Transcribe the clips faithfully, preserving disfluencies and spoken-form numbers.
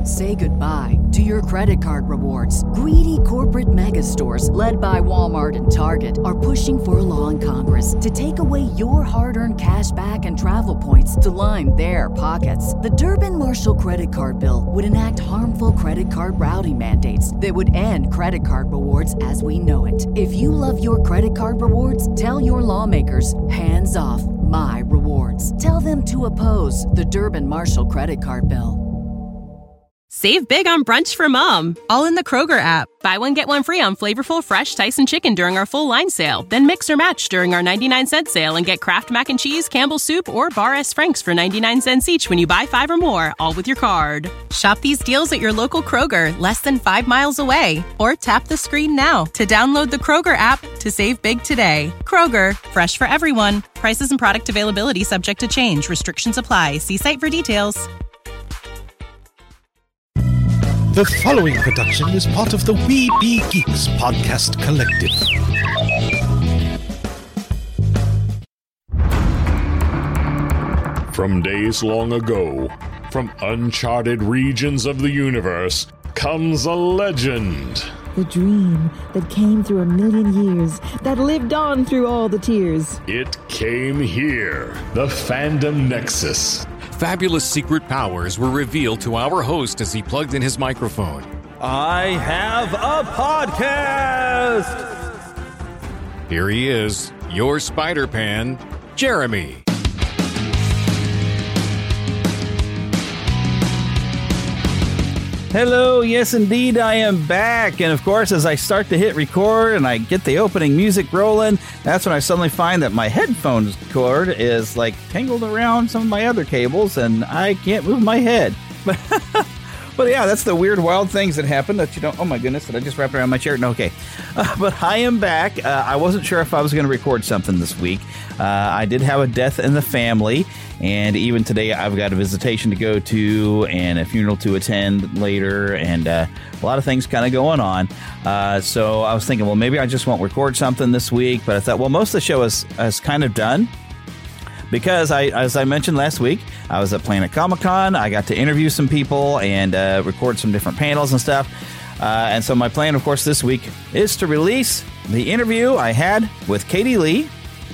Say goodbye to your credit card rewards. Greedy corporate mega stores, led by Walmart and Target, are pushing for a law in Congress to take away your hard-earned cash back and travel points to line their pockets. The Durbin-Marshall credit card bill would enact harmful credit card routing mandates that would end credit card rewards as we know it. If you love your credit card rewards, tell your lawmakers, hands off my rewards. Tell them to oppose the Durbin-Marshall credit card bill. Save big on brunch for mom, all in the Kroger app. Buy one, get one free on flavorful, fresh Tyson chicken during our full line sale. Then mix or match during our ninety-nine cent sale and get Kraft Mac and Cheese, Campbell's Soup, or Bar S. Frank's for ninety-nine cents each when you buy five or more, all with your card. Shop these deals at your local Kroger, less than five miles away. Or tap the screen now to download the Kroger app to save big today. Kroger, fresh for everyone. Prices and product availability subject to change. Restrictions apply. See site for details. The following production is part of the We Be Geeks podcast collective. From days long ago, from uncharted regions of the universe, comes a legend. The dream that came through a million years, that lived on through all the tears. It came here, the Fandom Nexus. Fabulous secret powers were revealed to our host as he plugged in his microphone. I have a podcast! Here he is, your Spider-Pan, Jeremy. Hello, yes indeed, I am back. And of course, as I start to hit record and I get the opening music rolling, that's when I suddenly find that my headphones cord is like tangled around some of my other cables and I can't move my head. But, but yeah, that's the weird, wild things that happen that you don't... Oh my goodness, did I just wrap it around my chair? No, okay. Uh, but I am back. Uh, I wasn't sure if I was going to record something this week. Uh, I did have a death in the family. And even today, I've got a visitation to go to and a funeral to attend later and uh, a lot of things kind of going on. Uh, so I was thinking, well, maybe I just won't record something this week. But I thought, well, most of the show is, is kind of done because, I, as I mentioned last week, I was at Planet Comic-Con. I got to interview some people and uh, record some different panels and stuff. Uh, and so my plan, of course, this week is to release the interview I had with Katie Lee.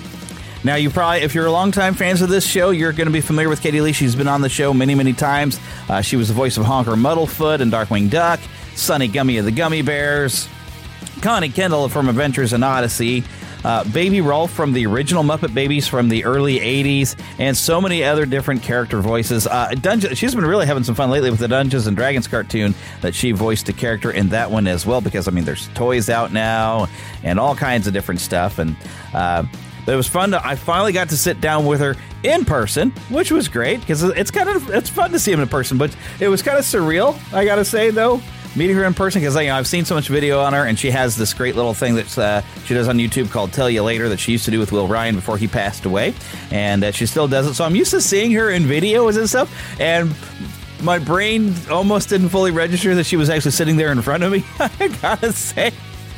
Now, you probably, if you're a longtime fans of this show, you're going to be familiar with Katie Lee. She's been on the show many, many times. Uh, she was the voice of Honker Muddlefoot and Darkwing Duck, Sunny Gummy of the Gummy Bears, Connie Kendall from Adventures in Odyssey, uh, Baby Rolf from the original Muppet Babies from the early eighties, and so many other different character voices. Uh, Dungeon, she's been really having some fun lately with the Dungeons and Dragons cartoon that she voiced a character in that one as well, because, I mean, there's toys out now and all kinds of different stuff, and... Uh, But it was fun. To, I finally got to sit down with her in person, which was great because it's kind of it's fun to see him in person. But it was kind of surreal, I got to say, though, meeting her in person because you know, I've seen so much video on her, and she has this great little thing that uh, she does on YouTube called Tell You Later that she used to do with Will Ryan before he passed away, and uh, she still does it. So I'm used to seeing her in videos and stuff, and my brain almost didn't fully register that she was actually sitting there in front of me. I gotta say.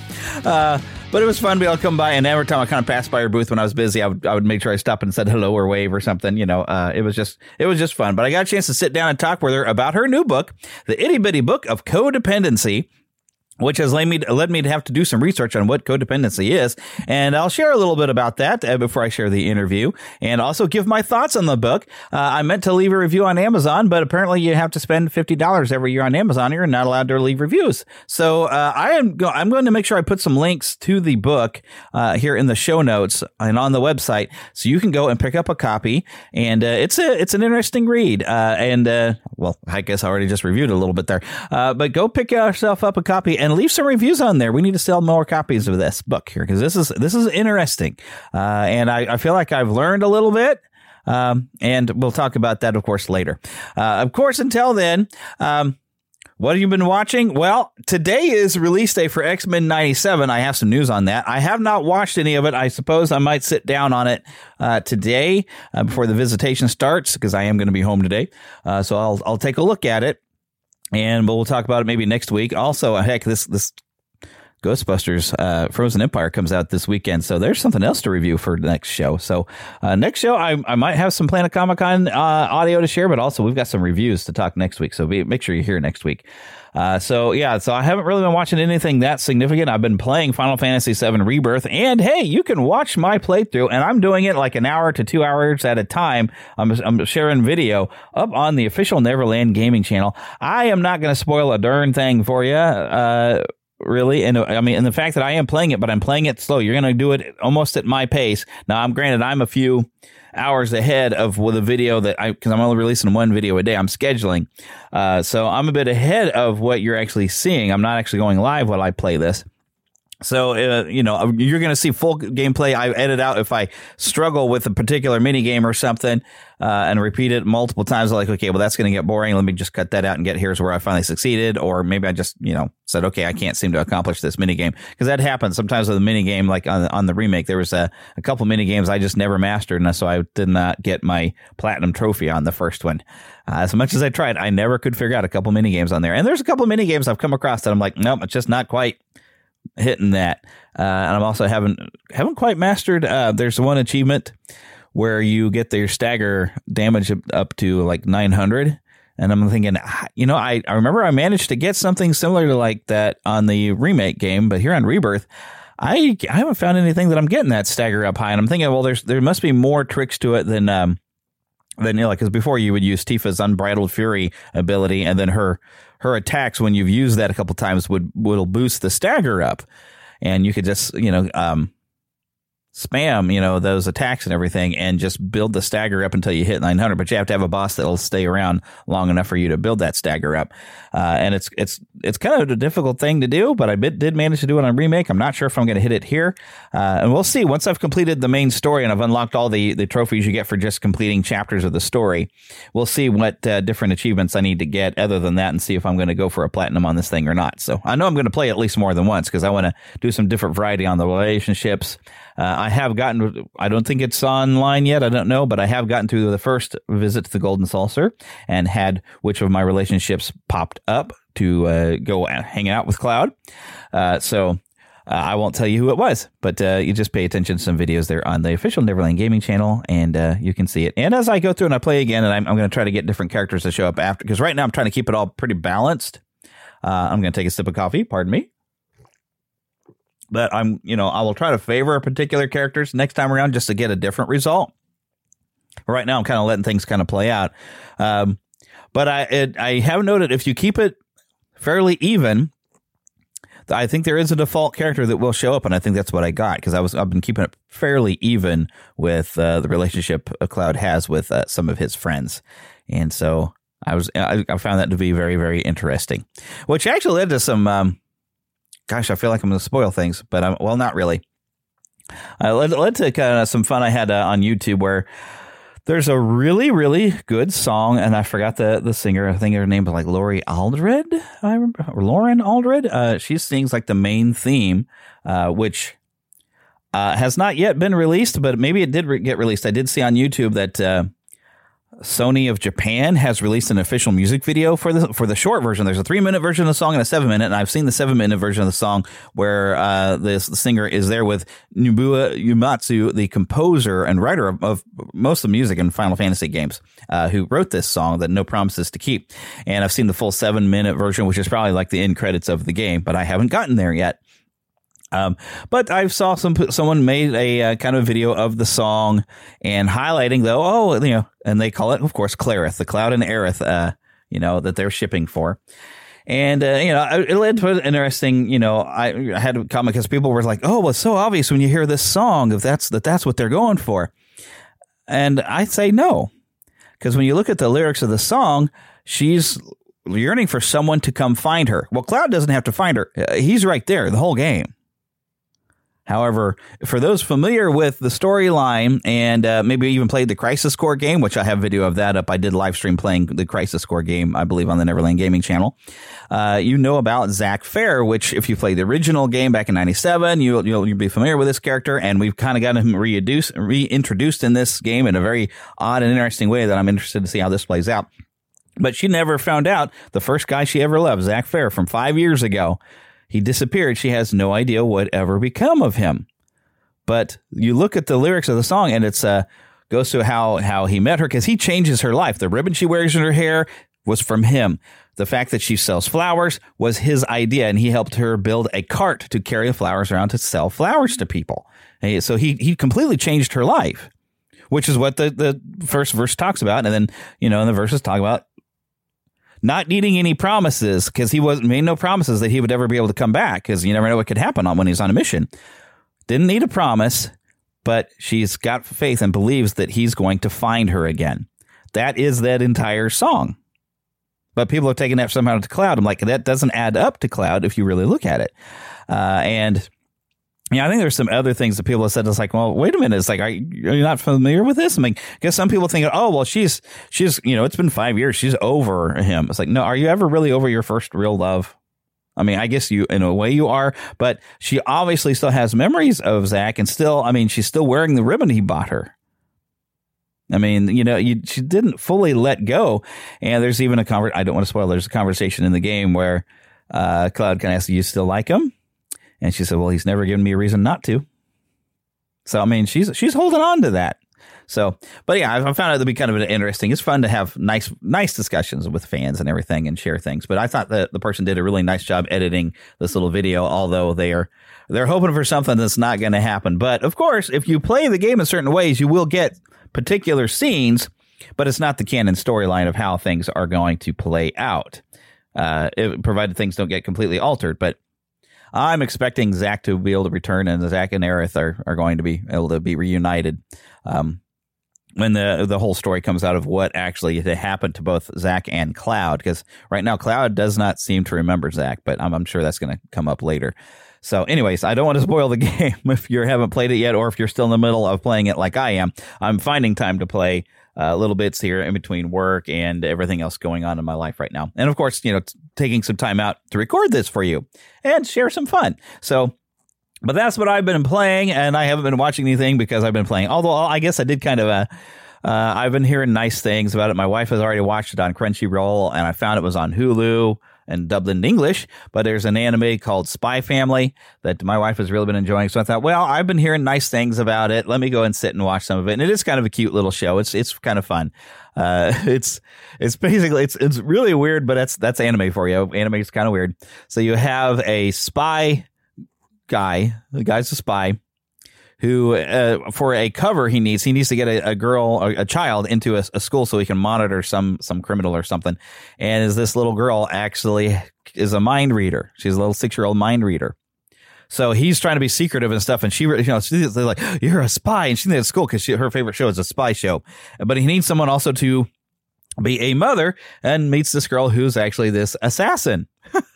Uh, But it was fun to be able to come by, and every time I kind of passed by her booth when I was busy, I would I would make sure I stopped and said hello or wave or something. You know, uh, it was just it was just fun. But I got a chance to sit down and talk with her about her new book, The Itty Bitty Book of Codependency, which has led me, to, led me to have to do some research on what codependency is. And I'll share a little bit about that uh, before I share the interview and also give my thoughts on the book. Uh, I meant to leave a review on Amazon, but apparently you have to spend fifty dollars every year on Amazon. You're not allowed to leave reviews. So uh, I am go- I'm going to make sure I put some links to the book uh, here in the show notes and on the website so you can go and pick up a copy. And uh, it's a it's an interesting read. Uh, and, uh, well, I guess I already just reviewed it a little bit there. Uh, but go pick yourself up a copy and leave some reviews on there. We need to sell more copies of this book here because this is this is interesting, uh, and I, I feel like I've learned a little bit. Um, and we'll talk about that, of course, later. Uh, of course, until then, um, what have you been watching? Well, today is release day for X-Men ninety-seven. I have some news on that. I have not watched any of it. I suppose I might sit down on it uh, today uh, before the visitation starts because I am going to be home today. Uh, so I'll I'll take a look at it. And we'll talk about it maybe next week. Also, heck, this this Ghostbusters uh, Frozen Empire comes out this weekend, so there's something else to review for the next show. So uh, next show, I, I might have some Planet Comic-Con uh, audio to share, but also we've got some reviews to talk next week, so be, make sure you're here next week. Uh, so yeah, so I haven't really been watching anything that significant. I've been playing Final Fantasy seven Rebirth, and hey, you can watch my playthrough, and I'm doing it like an hour to two hours at a time. I'm, I'm sharing video up on the official Neverland Gaming channel. I am not going to spoil a darn thing for you. Uh, Really, and I mean, and the fact that I am playing it, but I'm playing it slow. You're going to do it almost at my pace. Now, I'm granted, I'm a few hours ahead of with a video that I, because I'm only releasing one video a day. I'm scheduling, uh, so I'm a bit ahead of what you're actually seeing. I'm not actually going live while I play this. So, uh, you know, you're going to see full gameplay. I edit out if I struggle with a particular mini game or something uh, and repeat it multiple times. I'm like, okay, well, that's going to get boring. Let me just cut that out and get here's where I finally succeeded. Or maybe I just, you know, said, okay, I can't seem to accomplish this mini game, because that happens sometimes with a mini game. Like on, on the remake, there was a, a couple mini games I just never mastered. And so I did not get my platinum trophy on the first one. Uh, as much as I tried, I never could figure out a couple mini games on there. And there's a couple mini games I've come across that I'm like, nope, it's just not quite hitting that. Uh, and I'm also haven't haven't quite mastered. Uh, there's one achievement where you get their stagger damage up to like nine hundred. And I'm thinking, you know, I, I remember I managed to get something similar to like that on the remake game, but here on Rebirth, I I haven't found anything that I'm getting that stagger up high. And I'm thinking, well, there's there must be more tricks to it than um than, you know, because before you would use Tifa's Unbridled Fury ability, and then her her attacks, when you've used that a couple times, would will boost the stagger up, and you could just, you know, um, spam, you know, those attacks and everything, and just build the stagger up until you hit nine hundred. But you have to have a boss that'll stay around long enough for you to build that stagger up. Uh, and it's it's it's kind of a difficult thing to do, but I did manage to do it on remake. I'm not sure if I'm going to hit it here. Uh, and we'll see. Once I've completed the main story and I've unlocked all the, the trophies you get for just completing chapters of the story, we'll see what uh, different achievements I need to get other than that, and see if I'm going to go for a platinum on this thing or not. So I know I'm going to play at least more than once, because I want to do some different variety on the relationships. Uh, I have gotten, I don't think it's online yet, I don't know, but I have gotten through the first visit to the Golden Saucer and had which of my relationships popped up to uh, go hang out with Cloud. Uh, so uh, I won't tell you who it was, but uh, you just pay attention to some videos there on the official Neverland Gaming channel, and uh, you can see it. And as I go through and I play again, and I'm, I'm going to try to get different characters to show up after, because right now I'm trying to keep it all pretty balanced. Uh, I'm going to take a sip of coffee, pardon me. But I'm, you know, I will try to favor particular characters next time around just to get a different result. Right now, I'm kind of letting things kind of play out. Um, but I it, I have noted if you keep it fairly even, I think there is a default character that will show up, and I think that's what I got, because I was I've been keeping it fairly even with uh, the relationship Cloud has with uh, some of his friends, and so I was I, I found that to be very, very interesting, which actually led to some. Um, Gosh, I feel like I'm going to spoil things, but I'm, well, not really. Uh, led, led to kind of some fun I had uh, on YouTube, where there's a really, really good song, and I forgot the, the singer. I think her name was like Laurie Aldred. I remember, or Lauren Aldred. Uh, she sings like the main theme, uh, which uh, has not yet been released, but maybe it did re- get released. I did see on YouTube that uh, Sony of Japan has released an official music video for the for the short version. There's a three minute version of the song and a seven minute, and I've seen the seven minute version of the song where uh, this the singer is there with Nobuo Uematsu, the composer and writer of, of most of the music in Final Fantasy games, uh, who wrote this song that No Promises to Keep. And I've seen the full seven minute version, which is probably like the end credits of the game, but I haven't gotten there yet. Um, but I saw some someone made a uh, kind of video of the song and highlighting though, oh, you know, and they call it, of course, Clarith, the Cloud and Aerith, uh, you know, that they're shipping for. And, uh, you know, it led to an interesting, you know, I, I had a comment because people were like, oh, well, it's so obvious when you hear this song if that's that that's what they're going for. And I say no, because when you look at the lyrics of the song, she's yearning for someone to come find her. Well, Cloud doesn't have to find her. He's right there the whole game. However, for those familiar with the storyline and uh, maybe even played the Crisis Core game, which I have video of that up. I did live stream playing the Crisis Core game, I believe, on the Neverland Gaming channel. Uh, you know about Zack Fair, which if you played the original game back in ninety-seven, you'll, you'll, you'll be familiar with this character. And we've kind of got him reintroduced, reintroduced in this game in a very odd and interesting way that I'm interested to see how this plays out. But she never found out the first guy she ever loved, Zack Fair, from five years ago. he disappeared. She has no idea what ever become of him. But you look at the lyrics of the song, and it's uh, goes to how, how he met her, because he changes her life. The ribbon she wears in her hair was from him. The fact that she sells flowers was his idea, and he helped her build a cart to carry the flowers around to sell flowers to people. And so he he completely changed her life, which is what the, the first verse talks about. And then, you know, and the verses talk about not needing any promises, because he wasn't made no promises that he would ever be able to come back, because you never know what could happen on when he's on a mission. Didn't need a promise, but she's got faith and believes that he's going to find her again. That is that entire song. But people are taking that somehow to Cloud. I'm like, that doesn't add up to Cloud if you really look at it. Uh, and yeah, I think there's some other things that people have said. It's like, well, wait a minute. It's like, are you, are you not familiar with this? I mean, I guess some people think, oh, well, she's, she's, you know, it's been five years. She's over him. It's like, no, are you ever really over your first real love? I mean, I guess you, in a way you are, but she obviously still has memories of Zach, and still, I mean, she's still wearing the ribbon he bought her. I mean, you know, you, she didn't fully let go. And there's even a conver- I don't want to spoil. There's a conversation in the game where uh, Cloud kind of asks, "Do you still like him?" And she said, "Well, he's never given me a reason not to." So, I mean, she's she's holding on to that. So, but yeah, I found it to be kind of interesting. It's fun to have nice, nice discussions with fans and everything and share things. But I thought that the person did a really nice job editing this little video, although they are, they're hoping for something that's not going to happen. But of course, if you play the game in certain ways, you will get particular scenes, but it's not the canon storyline of how things are going to play out, uh, it, provided things don't get completely altered. But I'm expecting Zach to be able to return, and Zach and Aerith are, are going to be able to be reunited. Um, when the the whole story comes out of what actually happened to both Zach and Cloud, because right now Cloud does not seem to remember Zach, but I'm, I'm sure that's going to come up later. So anyways, I don't want to spoil the game if you haven't played it yet, or if you're still in the middle of playing it like I am. I'm finding time to play uh, little bits here in between work and everything else going on in my life right now. And of course, you know, t- taking some time out to record this for you and share some fun. So, but that's what I've been playing, and I haven't been watching anything because I've been playing. Although I guess I did kind of, uh, uh, I've been hearing nice things about it. My wife has already watched it on Crunchyroll, and I found it was on Hulu and dubbed in English. But there's an anime called Spy Family that my wife has really been enjoying. So I thought, well, I've been hearing nice things about it. Let me go and sit and watch some of it. And it is kind of a cute little show. It's it's kind of fun. Uh, it's it's basically it's it's really weird, but that's that's anime for you. Anime is kind of weird. So you have a spy guy. The guy's a spy who, uh, for a cover he needs, he needs to get a, a girl, a, a child into a, a school so he can monitor some some criminal or something. And is this little girl actually is a mind reader? She's a little six year old mind reader. So he's trying to be secretive and stuff. And she, you know, she's like, "You're a spy," and she's at school because her favorite show is a spy show. But he needs someone also to be a mother, and meets this girl who's actually this assassin.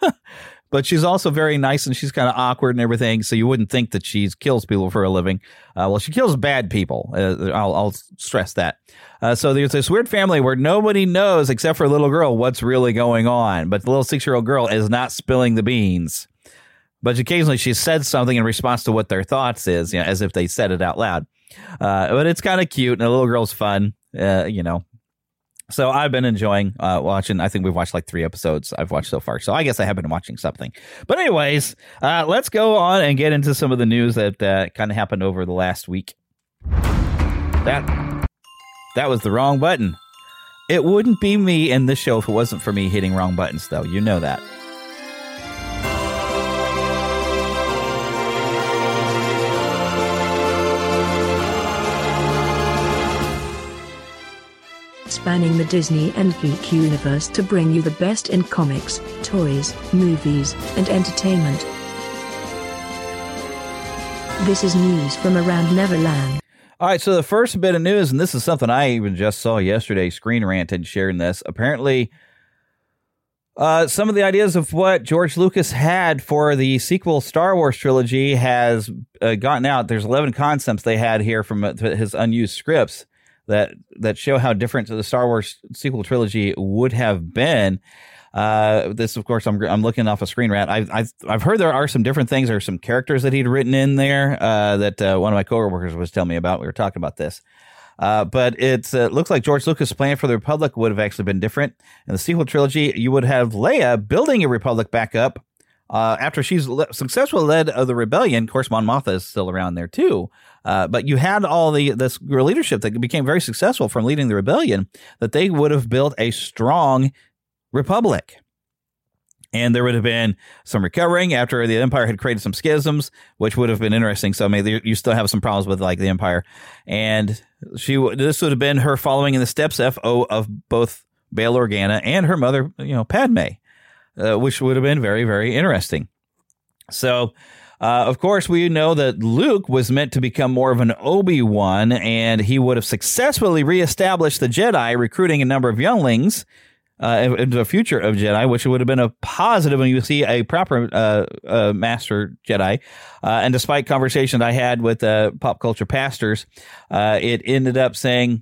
But she's also very nice, and she's kind of awkward and everything, so you wouldn't think that she kills people for a living. Uh, well, she kills bad people. Uh, I'll, I'll stress that. Uh, so there's this weird family where nobody knows, except for a little girl, what's really going on. But the little six-year-old girl is not spilling the beans. But occasionally she said something in response to what their thoughts is, you know, as if they said it out loud. Uh, but it's kind of cute, and the little girl's fun, uh, you know. So I've been enjoying uh, watching. I think we've watched like three episodes I've watched so far. So I guess I have been watching something. But anyways, uh, let's go on and get into some of the news that uh, kind of happened over the last week. That that was the wrong button. It wouldn't be me in this show if it wasn't for me hitting wrong buttons, though. You know that. Spanning the Disney and geek universe to bring you the best in comics, toys, movies, and entertainment. This is news from around Neverland. All right, so the first bit of news, and this is something I even just saw yesterday, Screen Rant had shared this. Apparently, uh, some of the ideas of what George Lucas had for the sequel Star Wars trilogy has uh, gotten out. There's eleven concepts they had here from uh, his unused scripts that that show how different the Star Wars sequel trilogy would have been. Uh, this, of course, I'm I'm looking off a Screen Rant. I've, I've I've heard there are some different things. There are some characters that he'd written in there uh, that uh, one of my coworkers was telling me about. We were talking about this. Uh, but it uh, looks like George Lucas' plan for the Republic would have actually been different. In the sequel trilogy, you would have Leia building a Republic back up uh, after she's le- successfully led of the rebellion, of course, Mon Mothma is still around there too. Uh, but you had all the this leadership that became very successful from leading the rebellion, that they would have built a strong republic. And there would have been some recovering after the Empire had created some schisms, which would have been interesting. So maybe you still have some problems with like the Empire. And she this would have been her following in the steps F O of both Bail Organa and her mother, you know, Padme, uh, which would have been very, very interesting. So, uh, of course, we know that Luke was meant to become more of an Obi-Wan, and he would have successfully reestablished the Jedi, recruiting a number of younglings Uh, into the future of Jedi, which would have been a positive when you see a proper uh, uh, master Jedi. Uh, and despite conversations I had with uh, pop culture pastors, uh, it ended up saying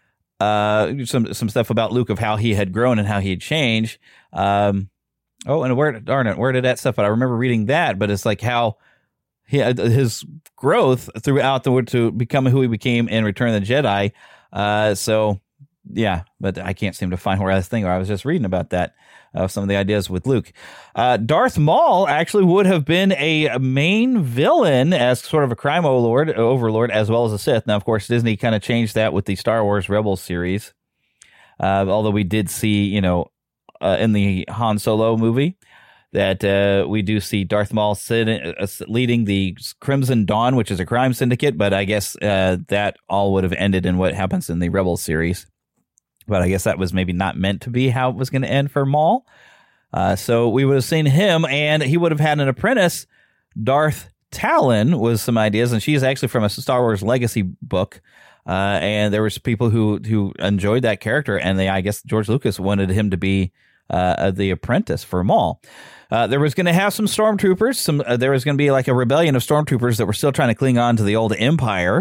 uh, some some stuff about Luke of how he had grown and how he had changed. Um, oh, and where darn it, where did that stuff? But I remember reading that. But it's like how he his growth throughout the to become who he became in Return of the Jedi. Uh, so. Yeah, but I can't seem to find where I was thinking. Or I was just reading about that, uh, some of the ideas with Luke. Uh, Darth Maul actually would have been a main villain as sort of a crime overlord, overlord as well as a Sith. Now, of course, Disney kind of changed that with the Star Wars Rebels series. Uh, although we did see, you know, uh, in the Han Solo movie, that uh, we do see Darth Maul sitting, uh, leading the Crimson Dawn, which is a crime syndicate. But I guess uh, that all would have ended in what happens in the Rebels series. But I guess that was maybe not meant to be how it was going to end for Maul. Uh, so we would have seen him, and he would have had an apprentice. Darth Talon was some ideas, and she's actually from a Star Wars Legacy book. Uh, and there was people who who enjoyed that character, and they, I guess George Lucas wanted him to be uh, the apprentice for Maul. Uh, there was going to have some stormtroopers. Some uh, there was going to be like a rebellion of stormtroopers that were still trying to cling on to the old Empire.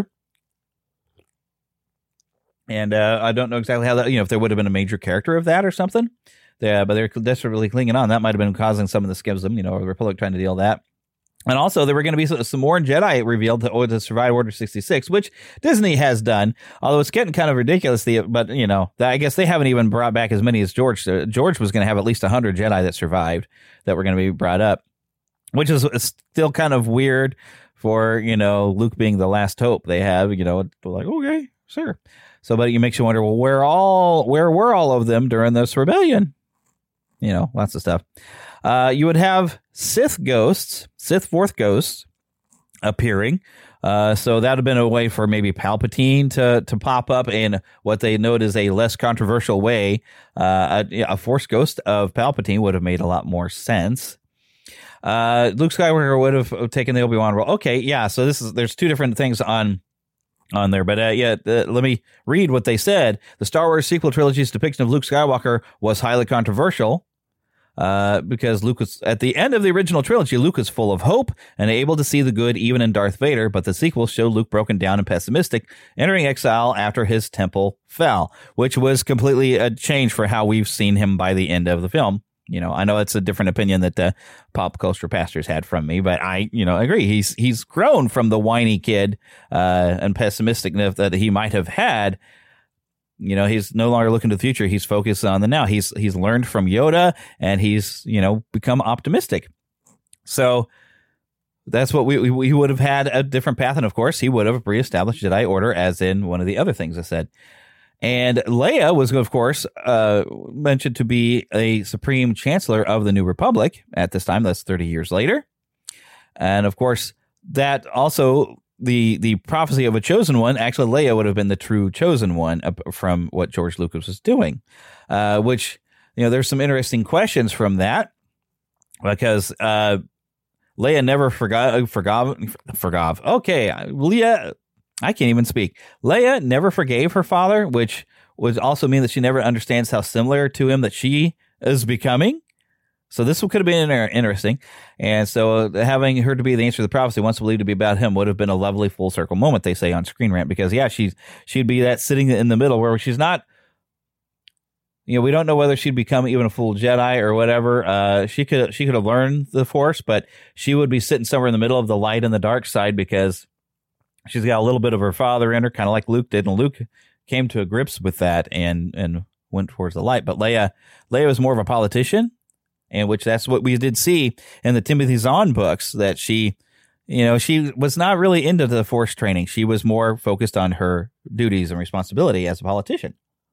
And uh, I don't know exactly how that, you know, if there would have been a major character of that or something. Yeah, but they're desperately clinging on. That might have been causing some of the schism, you know, the Republic trying to deal with that. And also, there were going to be some more Jedi revealed to, to survive Order sixty-six, which Disney has done. Although it's getting kind of ridiculous. The, but, you know, I guess they haven't even brought back as many as George. Uh, George was going to have at least one hundred Jedi that survived that were going to be brought up, which is still kind of weird for, you know, Luke being the last hope they have. You know, like, okay, sure. So, but it makes you wonder, well, where all, where were all of them during this rebellion? You know, lots of stuff. Uh, you would have Sith ghosts, Sith Force ghosts appearing. Uh, so that would have been a way for maybe Palpatine to, to pop up in what they note is a less controversial way. Uh, a, a Force ghost of Palpatine would have made a lot more sense. Uh, Luke Skywalker would have taken the Obi-Wan role. Okay, yeah. So this is there's two different things on. on there. But uh, yeah, uh, let me read what they said. The Star Wars sequel trilogy's depiction of Luke Skywalker was highly controversial uh, because Luke was, at the end of the original trilogy, Luke was full of hope and able to see the good even in Darth Vader, but the sequel showed Luke broken down and pessimistic, entering exile after his temple fell, which was completely a change for how we've seen him by the end of the film. You know, I know it's a different opinion that the pop culture pastors had from me, but I, you know, agree. He's he's grown from the whiny kid uh, and pessimistic that he might have had. You know, he's no longer looking to the future. He's focused on the now. He's he's learned from Yoda, and he's, you know, become optimistic. So that's what we we, we would have had a different path, and of course, he would have reestablished Jedi Order, as in one of the other things I said. And Leia was, of course, uh, mentioned to be a Supreme Chancellor of the New Republic at this time. That's thirty years later. And, of course, that also, the the prophecy of a chosen one, actually, Leia would have been the true chosen one from what George Lucas was doing, uh, which, you know, there's some interesting questions from that because uh, Leia never forgot, forgot, forgot. Okay, Leia... I can't even speak. Leia never forgave her father, which would also mean that she never understands how similar to him that she is becoming. So this could have been interesting. And so having her to be the answer to the prophecy once believed to be about him would have been a lovely full circle moment, they say on Screen Rant, because, yeah, she's, she'd be that sitting in the middle where she's not, you know, we don't know whether she'd become even a full Jedi or whatever. Uh, she could, she could have learned the Force, but she would be sitting somewhere in the middle of the light and the dark side because she's got a little bit of her father in her, kind of like Luke did, and Luke came to grips with that and and went towards the light. But Leia, Leia was more of a politician, and which that's what we did see in the Timothy Zahn books, that she, you know, she was not really into the Force training. She was more focused on her duties and responsibility as a politician.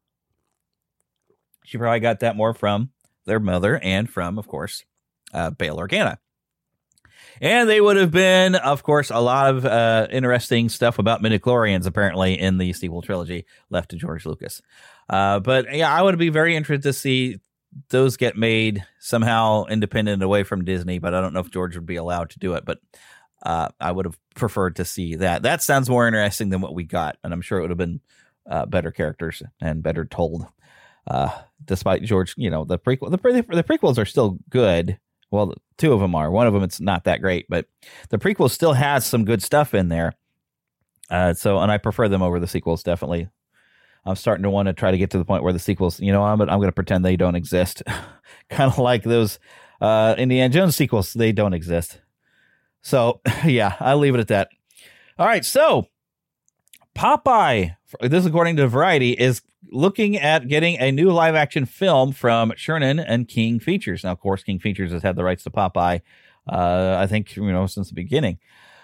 She probably got that more from their mother and from, of course, uh, Bail Organa. And they would have been, of course, a lot of uh, interesting stuff about midichlorians, apparently, in the sequel trilogy left to George Lucas. Uh, but, yeah, I would be very interested to see those get made somehow independent away from Disney, but I don't know if George would be allowed to do it. But uh, I would have preferred to see that. That sounds more interesting than what we got, and I'm sure it would have been uh, better characters and better told. Uh, despite George, you know, the prequel, the, the prequels are still good. Well, two of them are. One of them, it's not that great, but the prequel still has some good stuff in there. Uh, so, and I prefer them over the sequels, definitely. I'm starting to want to try to get to the point where the sequels, you know, I'm, I'm going to pretend they don't exist. Kind of like those uh, Indiana Jones sequels, they don't exist. So, yeah, I'll leave it at that. All right, so Popeye, this is according to Variety, is looking at getting a new live-action film from Chernin and King Features. Now, of course, King Features has had the rights to Popeye, uh, I think, you know, since the beginning.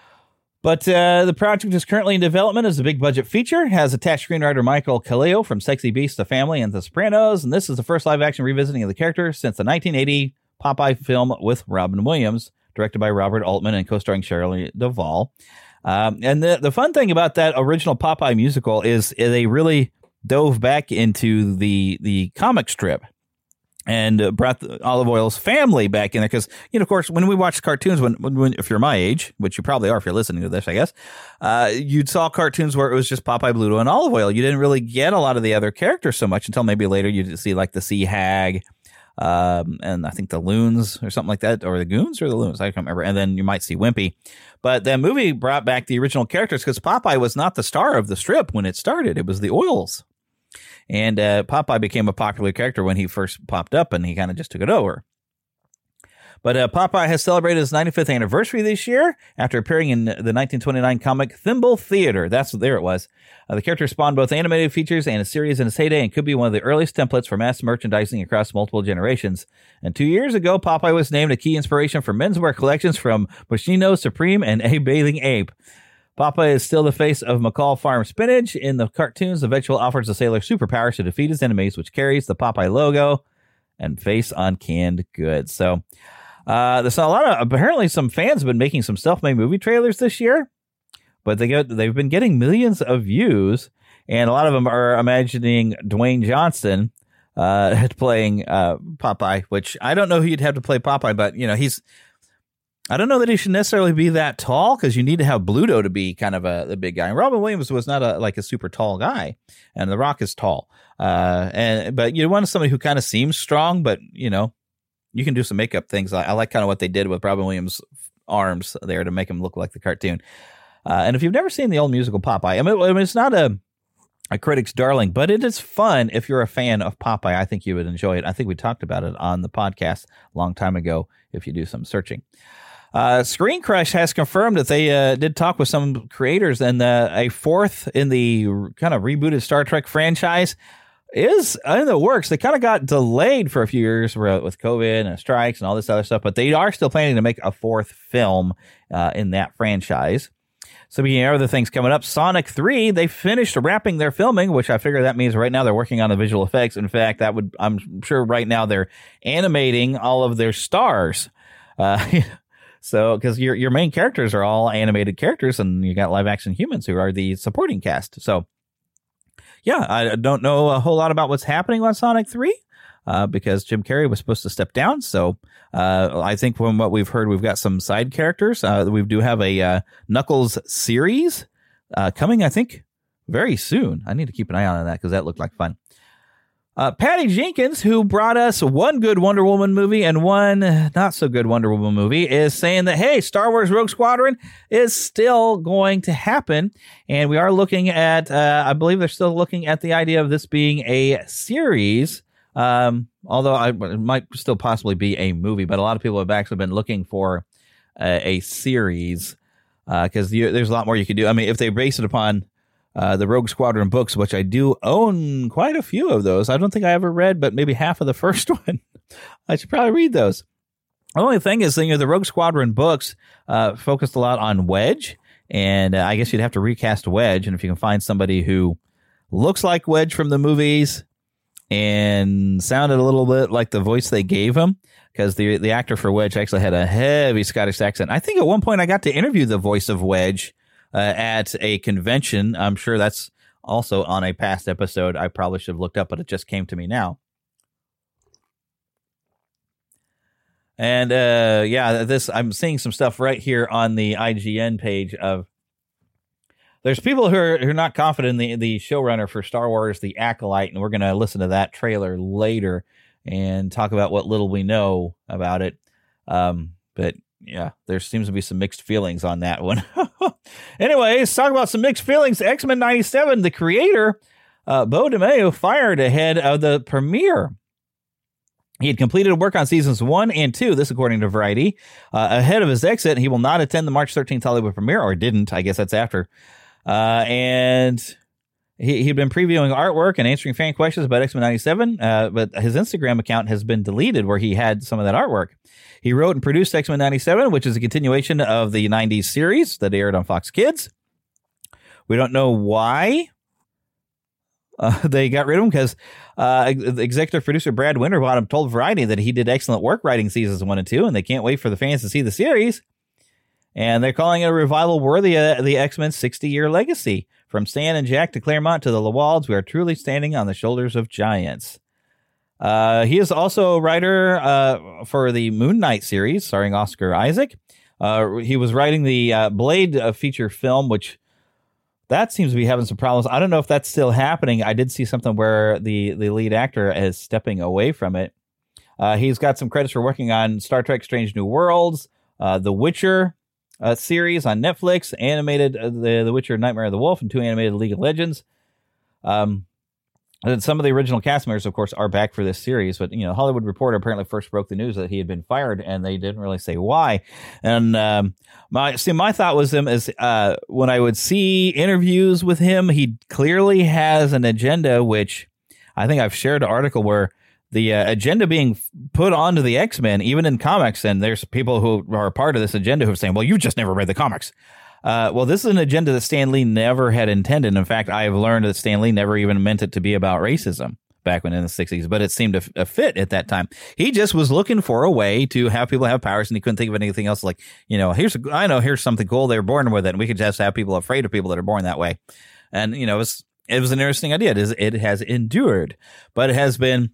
But uh, the project is currently in development as a big-budget feature. It has attached screenwriter Michael Caleo from Sexy Beast, The Family, and The Sopranos. And this is the first live-action revisiting of the character since the nineteen eighty Popeye film with Robin Williams, directed by Robert Altman and co-starring Shelley Duvall. Um, and the, the fun thing about that original Popeye musical is they really dove back into the the comic strip and uh, brought the Olive Oil's family back in there. Because, you know, of course, when we watched cartoons, when, when if you're my age, which you probably are if you're listening to this, I guess, uh, you saw cartoons where it was just Popeye, Bluto, and Olive Oil. You didn't really get a lot of the other characters so much until maybe later you'd see like the Sea Hag, um, and I think the Loons or something like that, or the Goons or the Loons, I can't remember. And then you might see Wimpy. But that movie brought back the original characters because Popeye was not the star of the strip when it started. It was the Oils. And uh, Popeye became a popular character when he first popped up, and he kind of just took it over. But uh, Popeye has celebrated his ninety-fifth anniversary this year after appearing in the nineteen twenty-nine comic Thimble Theater. That's there it was. Uh, the character spawned both animated features and a series in its heyday and could be one of the earliest templates for mass merchandising across multiple generations. And two years ago, Popeye was named a key inspiration for menswear collections from Moschino, Supreme, and A Bathing Ape. Popeye is still the face of McCall Farm Spinach. In the cartoons, the vegetable offers the sailor superpowers to defeat his enemies, which carries the Popeye logo and face on canned goods. So, uh, there's a lot of, apparently some fans have been making some self-made movie trailers this year, but they get, they've been getting millions of views, and a lot of them are imagining Dwayne Johnson, uh, playing, uh, Popeye, which I don't know who you'd have to play Popeye, but, you know, he's, I don't know that he should necessarily be that tall because you need to have Bluto to be kind of a the big guy. And Robin Williams was not a like a super tall guy, and The Rock is tall. Uh, and but you want somebody who kind of seems strong, but you know you can do some makeup things. I, I like kind of what they did with Robin Williams' arms there to make him look like the cartoon. Uh, and if you've never seen the old musical Popeye, I mean, I mean it's not a a critic's darling, but it is fun if you're a fan of Popeye. I think you would enjoy it. I think we talked about it on the podcast a long time ago. If you do some searching. Uh, Screen Crush has confirmed that they uh, did talk with some creators, and uh, a fourth in the kind of rebooted Star Trek franchise is in the works. They kind of got delayed for a few years with COVID and strikes and all this other stuff, but they are still planning to make a fourth film uh, in that franchise. So we have other things coming up. Sonic three, they finished wrapping their filming, which I figure that means right now they're working on the visual effects. In fact, that would I'm sure right now they're animating all of their stars. Uh, So, because your your main characters are all animated characters, and you got live action humans who are the supporting cast. So, yeah, I don't know a whole lot about what's happening on Sonic three uh, because Jim Carrey was supposed to step down. So, uh, I think from what we've heard, we've got some side characters. Uh, we do have a uh, Knuckles series uh, coming, I think, very soon. I need to keep an eye on that because that looked like fun. Uh, Patty Jenkins, who brought us one good Wonder Woman movie and one not so good Wonder Woman movie, is saying that, hey, Star Wars Rogue Squadron is still going to happen. And we are looking at, uh, I believe they're still looking at the idea of this being a series. Um, although I, it might still possibly be a movie, but a lot of people have actually been looking for uh, a series because uh, there's a lot more you could do. I mean, if they base it upon Uh, the Rogue Squadron books, which I do own quite a few of those. I don't think I ever read, but maybe half of the first one. I should probably read those. The only thing is, you know, the Rogue Squadron books uh, focused a lot on Wedge, and uh, I guess you'd have to recast Wedge, and if you can find somebody who looks like Wedge from the movies and sounded a little bit like the voice they gave him, because the the actor for Wedge actually had a heavy Scottish accent. I think at one point I got to interview the voice of Wedge uh, at a convention. I'm sure that's also on a past episode I probably should have looked up, but it just came to me now. And uh, yeah, this I'm seeing some stuff right here on the I G N page of there's people who are, who are not confident in the, the showrunner for Star Wars, The Acolyte, and we're going to listen to that trailer later and talk about what little we know about it. Um, but yeah, there seems to be some mixed feelings on that one. Anyways, talk about some mixed feelings. X-Men ninety-seven, the creator, uh, Beau DeMayo, fired ahead of the premiere. He had completed work on seasons one and two, this according to Variety. Uh, ahead of his exit, he will not attend the March thirteenth Hollywood premiere, or didn't. I guess that's after. Uh, and he, he'd been previewing artwork and answering fan questions about X-Men ninety-seven, uh, but his Instagram account has been deleted where he had some of that artwork. He wrote and produced X-Men ninety-seven, which is a continuation of the nineties series that aired on Fox Kids. We don't know why uh, they got rid of him, because uh, executive producer Brad Winterbottom told Variety that he did excellent work writing seasons one and two, and they can't wait for the fans to see the series. And they're calling it a revival worthy of the X-Men's sixty-year legacy. From Stan and Jack to Claremont to the Lawalds, we are truly standing on the shoulders of giants. Uh, he is also a writer uh, for the Moon Knight series, starring Oscar Isaac. Uh, he was writing the uh, Blade uh, feature film, which that seems to be having some problems. I don't know if that's still happening. I did see something where the, the lead actor is stepping away from it. Uh, he's got some credits for working on Star Trek Strange New Worlds, uh, The Witcher uh, series on Netflix, animated uh, the, the Witcher Nightmare of the Wolf, and two animated League of Legends. Um, and some of the original cast members, of course, are back for this series. But, you know, Hollywood Reporter apparently first broke the news that he had been fired, and they didn't really say why. And um, my see, my thought was him is uh, when I would see interviews with him, he clearly has an agenda, which I think I've shared an article where the uh, agenda being put onto the X-Men, even in comics, and there's people who are a part of this agenda who are saying, well, you just never read the comics. Uh, well, this is an agenda that Stan Lee never had intended. In fact, I have learned that Stan Lee never even meant it to be about racism back when in the sixties, but it seemed to f- fit at that time. He just was looking for a way to have people have powers, and he couldn't think of anything else. Like, you know, here's, a, I know, here's something cool. They were born with it, and we could just have people afraid of people that are born that way. And, you know, it was, it was an interesting idea. It, is, it has endured, but it has been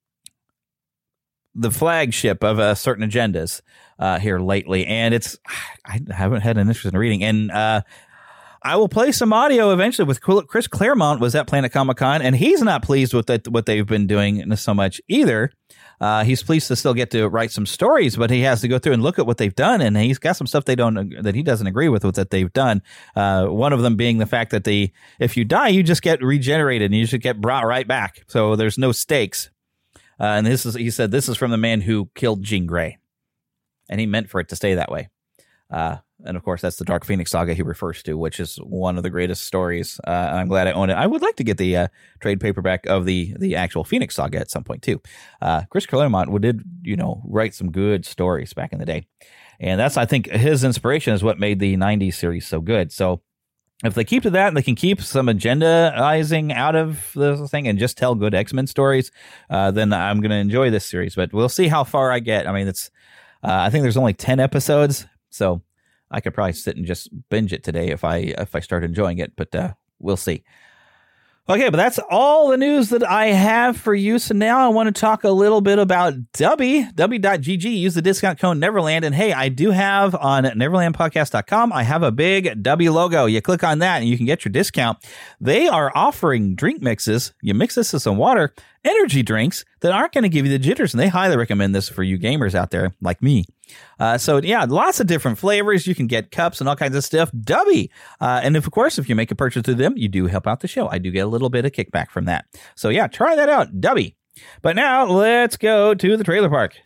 the flagship of uh, certain agendas uh, here lately. And it's, I haven't had an interest in reading. And uh, I will play some audio eventually with Chris Claremont was at Planet Comic-Con, and he's not pleased with that, what they've been doing so much either. Uh, he's pleased to still get to write some stories, but he has to go through and look at what they've done. And he's got some stuff they don't, that he doesn't agree with, with that they've done. Uh, one of them being the fact that the, if you die, you just get regenerated and you just get brought right back. So there's no stakes. Uh, and this is, he said, this is from the man who killed Jean Grey. And he meant for it to stay that way. Uh, and of course, that's the Dark Phoenix saga he refers to, which is one of the greatest stories. Uh, and I'm glad I own it. I would like to get the uh, trade paperback of the the actual Phoenix saga at some point, too. Uh, Chris Claremont did, you know, write some good stories back in the day. And that's, I think, his inspiration is what made the nineties series so good. So if they keep to that and they can keep some agendaizing out of the thing and just tell good X-Men stories, uh, then I'm going to enjoy this series. But we'll see how far I get. I mean, it's uh, I think there's only ten episodes, so I could probably sit and just binge it today if I if I start enjoying it. But uh, we'll see. Okay, but that's all the news that I have for you. So now I want to talk a little bit about Dubby, Dubby dot G G. Use the discount code Neverland. And hey, I do have on Neverland Podcast dot com, I have a big Dubby logo. You click on that and you can get your discount. They are offering drink mixes. You mix this with some water, energy drinks that aren't going to give you the jitters. And they highly recommend this for you gamers out there like me. Uh, so, yeah, lots of different flavors. You can get cups and all kinds of stuff. Dubby. Uh, and if, of course, if you make a purchase to them, you do help out the show. I do get a little bit of kickback from that. So, yeah, try that out. Dubby. But now let's go to the trailer park.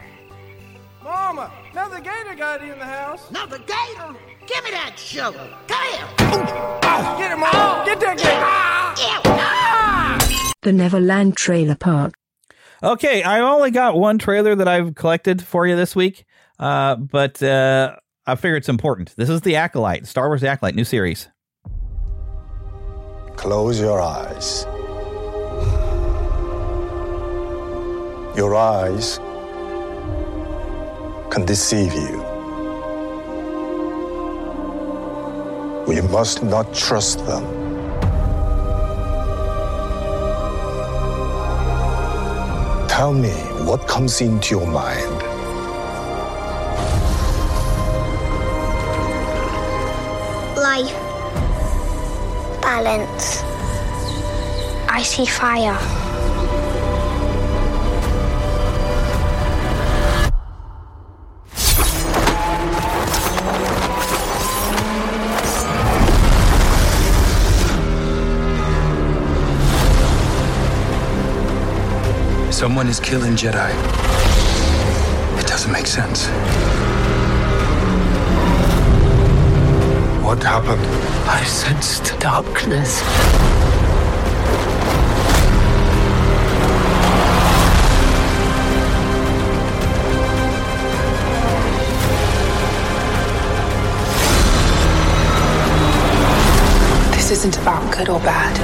Mama, another gator got in the house. Another gator? Give me that sugar. Come here. Oh, get him, Mama. Get that gator. The Neverland Trailer Park. Okay, I only got one trailer that I've collected for you this week, uh, but uh, I figure it's important. This is The Acolyte, Star Wars The Acolyte, new series. Close your eyes. Your eyes can deceive you. We must not trust them. Tell me what comes into your mind. Life. Balance. I see fire. Someone is killing Jedi. It doesn't make sense. What happened? I sensed darkness. This isn't about good or bad.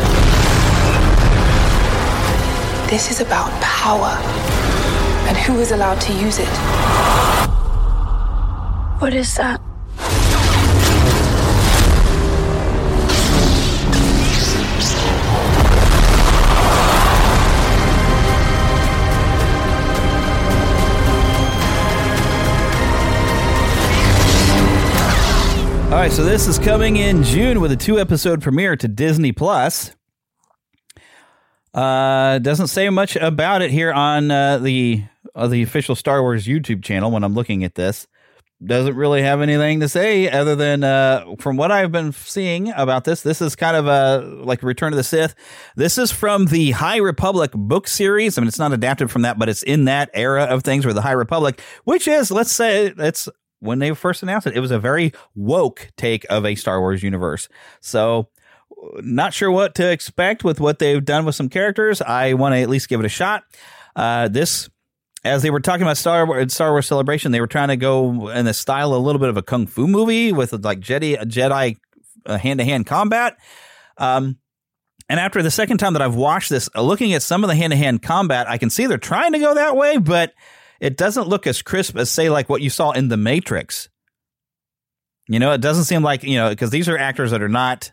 This is about power and who is allowed to use it. What is that? All right, so this is coming in June with a two-episode premiere to Disney Plus. Uh, doesn't say much about it here on uh, the uh, the official Star Wars YouTube channel when I'm looking at this. Doesn't really have anything to say other than uh, from what I've been seeing about this. This is kind of a like Return of the Sith. This is from the High Republic book series. I mean, it's not adapted from that, but it's in that era of things where the High Republic, which is, let's say, it's when they first announced it, it was a very woke take of a Star Wars universe. So not sure what to expect with what they've done with some characters. I want to at least give it a shot. Uh, this, as they were talking about Star Wars, Star Wars Celebration, they were trying to go in the style a little bit of a kung fu movie with like Jedi, Jedi uh, hand-to-hand combat. Um, and after the second time that I've watched this, uh, looking at some of the hand-to-hand combat, I can see they're trying to go that way, but it doesn't look as crisp as, say, like what you saw in The Matrix. You know, it doesn't seem like, you know, because these are actors that are not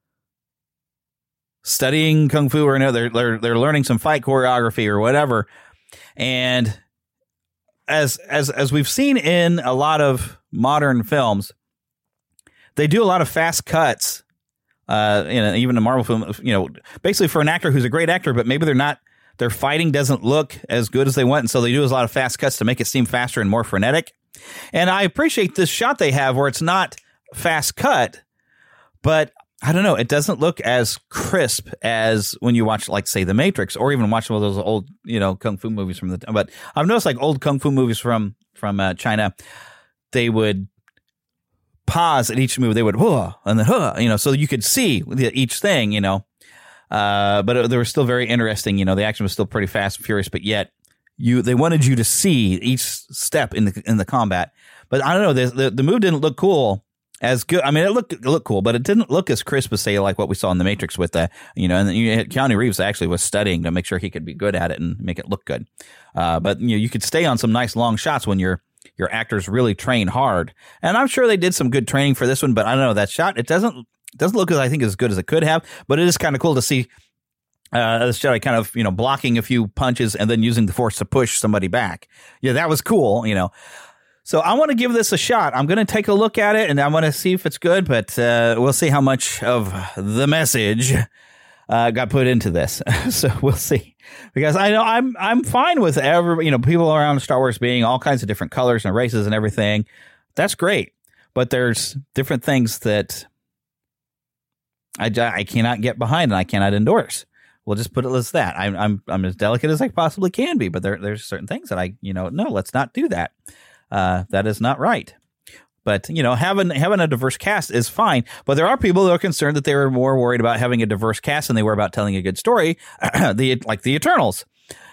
studying kung fu or no, they're, they're they're learning some fight choreography or whatever. And as as as we've seen in a lot of modern films, they do a lot of fast cuts. Uh, you know, even a Marvel film, you know, basically for an actor who's a great actor, but maybe they're not, their fighting doesn't look as good as they want, and so they do a lot of fast cuts to make it seem faster and more frenetic. And I appreciate this shot they have where it's not fast cut, but I don't know, it doesn't look as crisp as when you watch, like, say, The Matrix, or even watch one of those old, you know, kung fu movies from the. But I've noticed, like, old kung fu movies from from uh, China, they would pause at each move. They would huh, and then huh, you know, so you could see each thing, you know. Uh, but it, they were still very interesting. You know, the action was still pretty fast and furious, but yet you they wanted you to see each step in the in the combat. But I don't know, the the, the move didn't look cool. As good, I mean, it looked it looked cool, but it didn't look as crisp as, say, like what we saw in The Matrix with the, you know, and then you had Keanu Reeves actually was studying to make sure he could be good at it and make it look good. Uh, but you know, you could stay on some nice long shots when your your actors really train hard, and I'm sure they did some good training for this one. But I don't know, that shot, it doesn't it doesn't look as I think as good as it could have. But it is kind of cool to see uh, this Jedi kind of, you know, blocking a few punches and then using the Force to push somebody back. Yeah, that was cool, you know. So I want to give this a shot. I'm going to take a look at it, and I want to see if it's good, but uh, we'll see how much of the message uh, got put into this. So we'll see. Because I know I'm I'm fine with every, you know, people around Star Wars being all kinds of different colors and races and everything. That's great. But there's different things that I, I cannot get behind and I cannot endorse. We'll just put it as that. I'm I'm I'm as delicate as I possibly can be, but there there's certain things that I, you know, no, let's not do that. Uh, that is not right. But, you know, having having a diverse cast is fine. But there are people who are concerned that they were more worried about having a diverse cast than they were about telling a good story, the like the Eternals.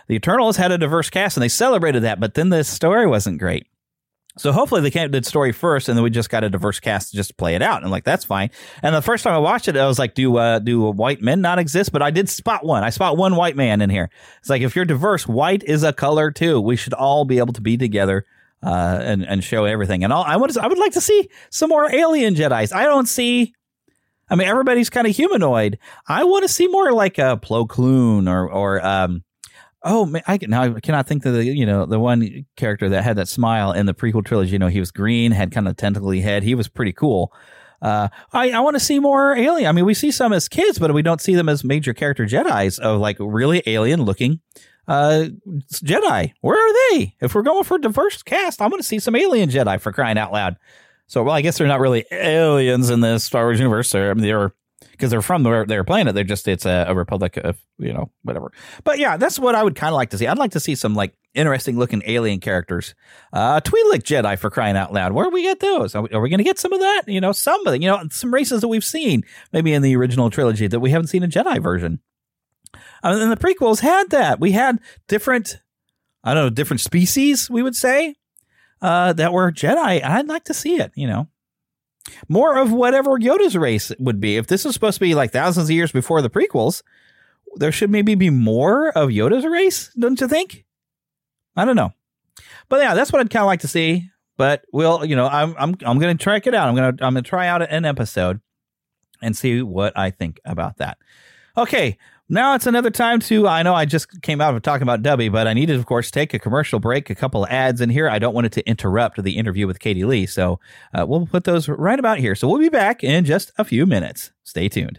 the Eternals had a diverse cast and they celebrated that, but then the story wasn't great. So hopefully they came to the story first, and then we just got a diverse cast to just play it out. And like, that's fine. And the first time I watched it, I was like, do uh, do white men not exist? But I did spot one. I spot one white man in here. It's like, if you're diverse, white is a color too. We should all be able to be together uh, and and show everything. And all, I would I would like to see some more alien Jedis. I don't see. I mean, everybody's kind of humanoid. I want to see more like a Plo Koon or or. Um, Oh, man, I can, now I cannot think of the, you know, the one character that had that smile in the prequel trilogy. You know, he was green, had kind of tentacly head. He was pretty cool. Uh, I, I want to see more alien. I mean, we see some as kids, but we don't see them as major character Jedis of like really alien looking uh, Jedi. Where are they? If we're going for a diverse cast, I want to see some alien Jedi, for crying out loud. So, well, I guess they're not really aliens in the Star Wars universe. They're, I mean, they're, because they're from their, their planet. They're just, it's a, a republic of, you know, whatever. But yeah, that's what I would kind of like to see. I'd like to see some like interesting looking alien characters. Uh, Twi'lek Jedi, for crying out loud. Where do we get those? Are we, are we going to get some of that? You know, some of the, you know, some races that we've seen maybe in the original trilogy that we haven't seen a Jedi version. Uh, and the prequels had that. We had different, I don't know, different species, we would say, uh, that were Jedi. And I'd like to see it, you know. More of whatever Yoda's race would be. If this is supposed to be like thousands of years before the prequels, there should maybe be more of Yoda's race, don't you think? I don't know. But yeah, that's what I'd kind of like to see. But we'll, you know, I'm I'm I'm going to track it out. I'm going to I'm going to try out an episode and see what I think about that. Okay. Now it's another time to, I know I just came out of talking about Dubby, but I needed, of course, take a commercial break, a couple of ads in here. I don't want it to interrupt the interview with Katie Lee, so uh, we'll put those right about here. So we'll be back in just a few minutes. Stay tuned.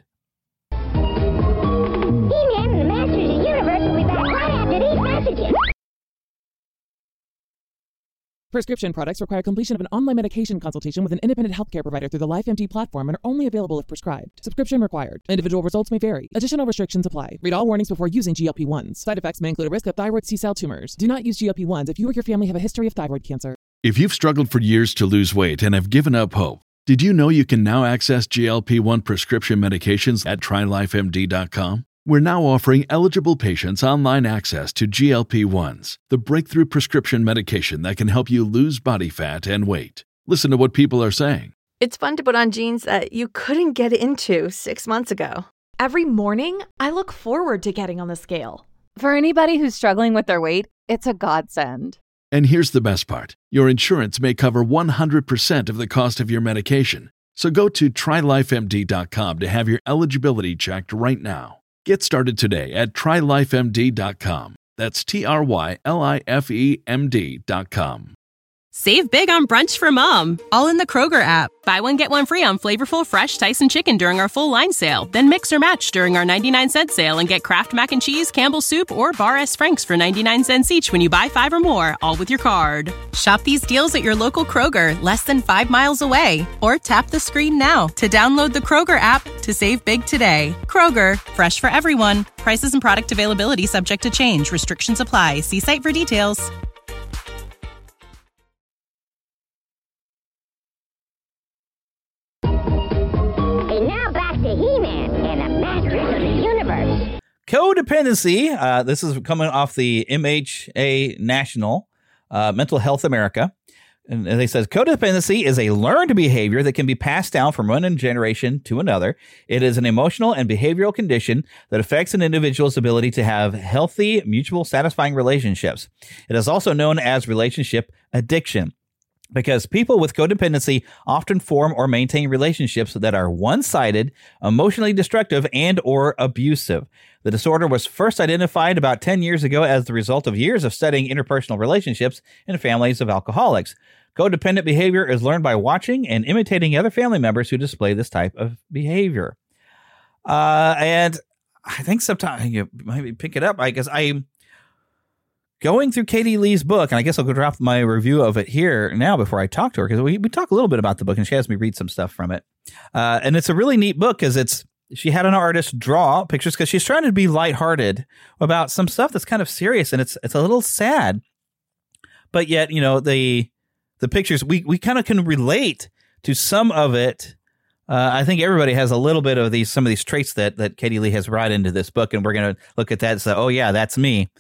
He-Man and the Masters of the Universe will be back right after these messages. Prescription products require completion of an online medication consultation with an independent healthcare provider through the LifeMD platform and are only available if prescribed. Subscription required. Individual results may vary. Additional restrictions apply. Read all warnings before using G L P one s. Side effects may include a risk of thyroid C-cell tumors. Do not use G L P one s if you or your family have a history of thyroid cancer. If you've struggled for years to lose weight and have given up hope, did you know you can now access G L P one prescription medications at try life M D dot com? We're now offering eligible patients online access to G L P one s, the breakthrough prescription medication that can help you lose body fat and weight. Listen to what people are saying. It's fun to put on jeans that you couldn't get into six months ago. Every morning, I look forward to getting on the scale. For anybody who's struggling with their weight, it's a godsend. And here's the best part. Your insurance may cover one hundred percent of the cost of your medication. So go to try life M D dot com to have your eligibility checked right now. Get started today at try life M D dot com. That's T R Y L I F E M D dot com. Save big on brunch for mom, all in the Kroger app. Buy one, get one free on flavorful, fresh Tyson chicken during our full line sale. Then mix or match during our ninety-nine cent sale and get Kraft Mac and Cheese, Campbell's Soup, or Bar S. Frank's for ninety-nine cents each when you buy five or more, all with your card. Shop these deals at your local Kroger, less than five miles away. Or tap the screen now to download the Kroger app to save big today. Kroger, fresh for everyone. Prices and product availability subject to change. Restrictions apply. See site for details. Codependency. Uh, this is coming off the M H A National uh, Mental Health America. And they says codependency is a learned behavior that can be passed down from one generation to another. It is an emotional and behavioral condition that affects an individual's ability to have healthy, mutual, satisfying relationships. It is also known as relationship addiction, because people with codependency often form or maintain relationships that are one-sided, emotionally destructive, and or abusive. The disorder was first identified about ten years ago as the result of years of studying interpersonal relationships in families of alcoholics. Codependent behavior is learned by watching and imitating other family members who display this type of behavior. Uh, and I think sometimes you maybe pick it up. I guess I'm going through Katie Lee's book, and I guess I'll go drop my review of it here now before I talk to her, because we, we talk a little bit about the book, and she has me read some stuff from it. Uh, and it's a really neat book because it's she had an artist draw pictures because she's trying to be lighthearted about some stuff that's kind of serious, and it's it's a little sad. But yet, you know, the the pictures, we, we kind of can relate to some of it. Uh, I think everybody has a little bit of these, some of these traits that, that Katie Lee has brought into this book, and we're going to look at that and say, oh, yeah, that's me.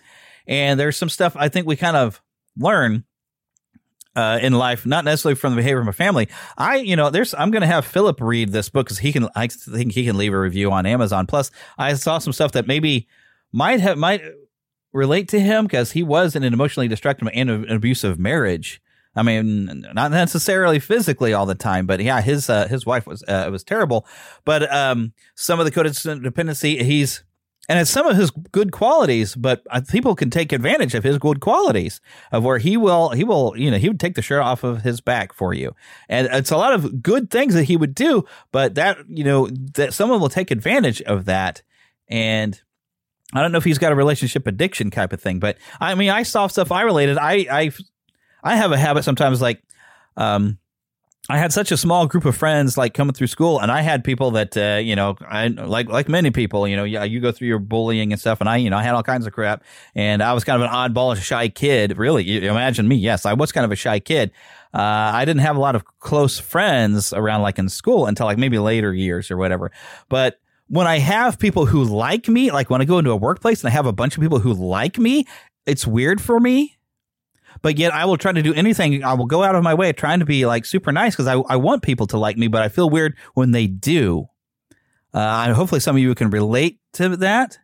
And there's some stuff I think we kind of learn uh, in life, not necessarily from the behavior of my family. I, you know, there's, I'm going to have Philip read this book because he can, I think he can leave a review on Amazon. Plus, I saw some stuff that maybe might have, might relate to him because he was in an emotionally destructive and an abusive marriage. I mean, not necessarily physically all the time, but yeah, his uh, his wife was uh, was terrible. But um, some of the codependency, he's and it's some of his good qualities, but people can take advantage of his good qualities of where he will he will you know he would take the shirt off of his back for you, and it's a lot of good things that he would do. But that you know that someone will take advantage of that, and I don't know if he's got a relationship addiction type of thing. But I mean, I saw stuff I related. I I. I have a habit sometimes like um, I had such a small group of friends like coming through school, and I had people that, uh, you know, I like like many people, you know, yeah, you go through your bullying and stuff. And I, you know, I had all kinds of crap, and I was kind of an oddball, a shy kid. Really, you imagine me. Yes, I was kind of a shy kid. Uh, I didn't have a lot of close friends around like in school until like maybe later years or whatever. But when I have people who like me, like when I go into a workplace and I have a bunch of people who like me, it's weird for me. But yet I will try to do anything. I will go out of my way trying to be like super nice because I, I want people to like me, but I feel weird when they do. Uh, and hopefully some of you can relate to that.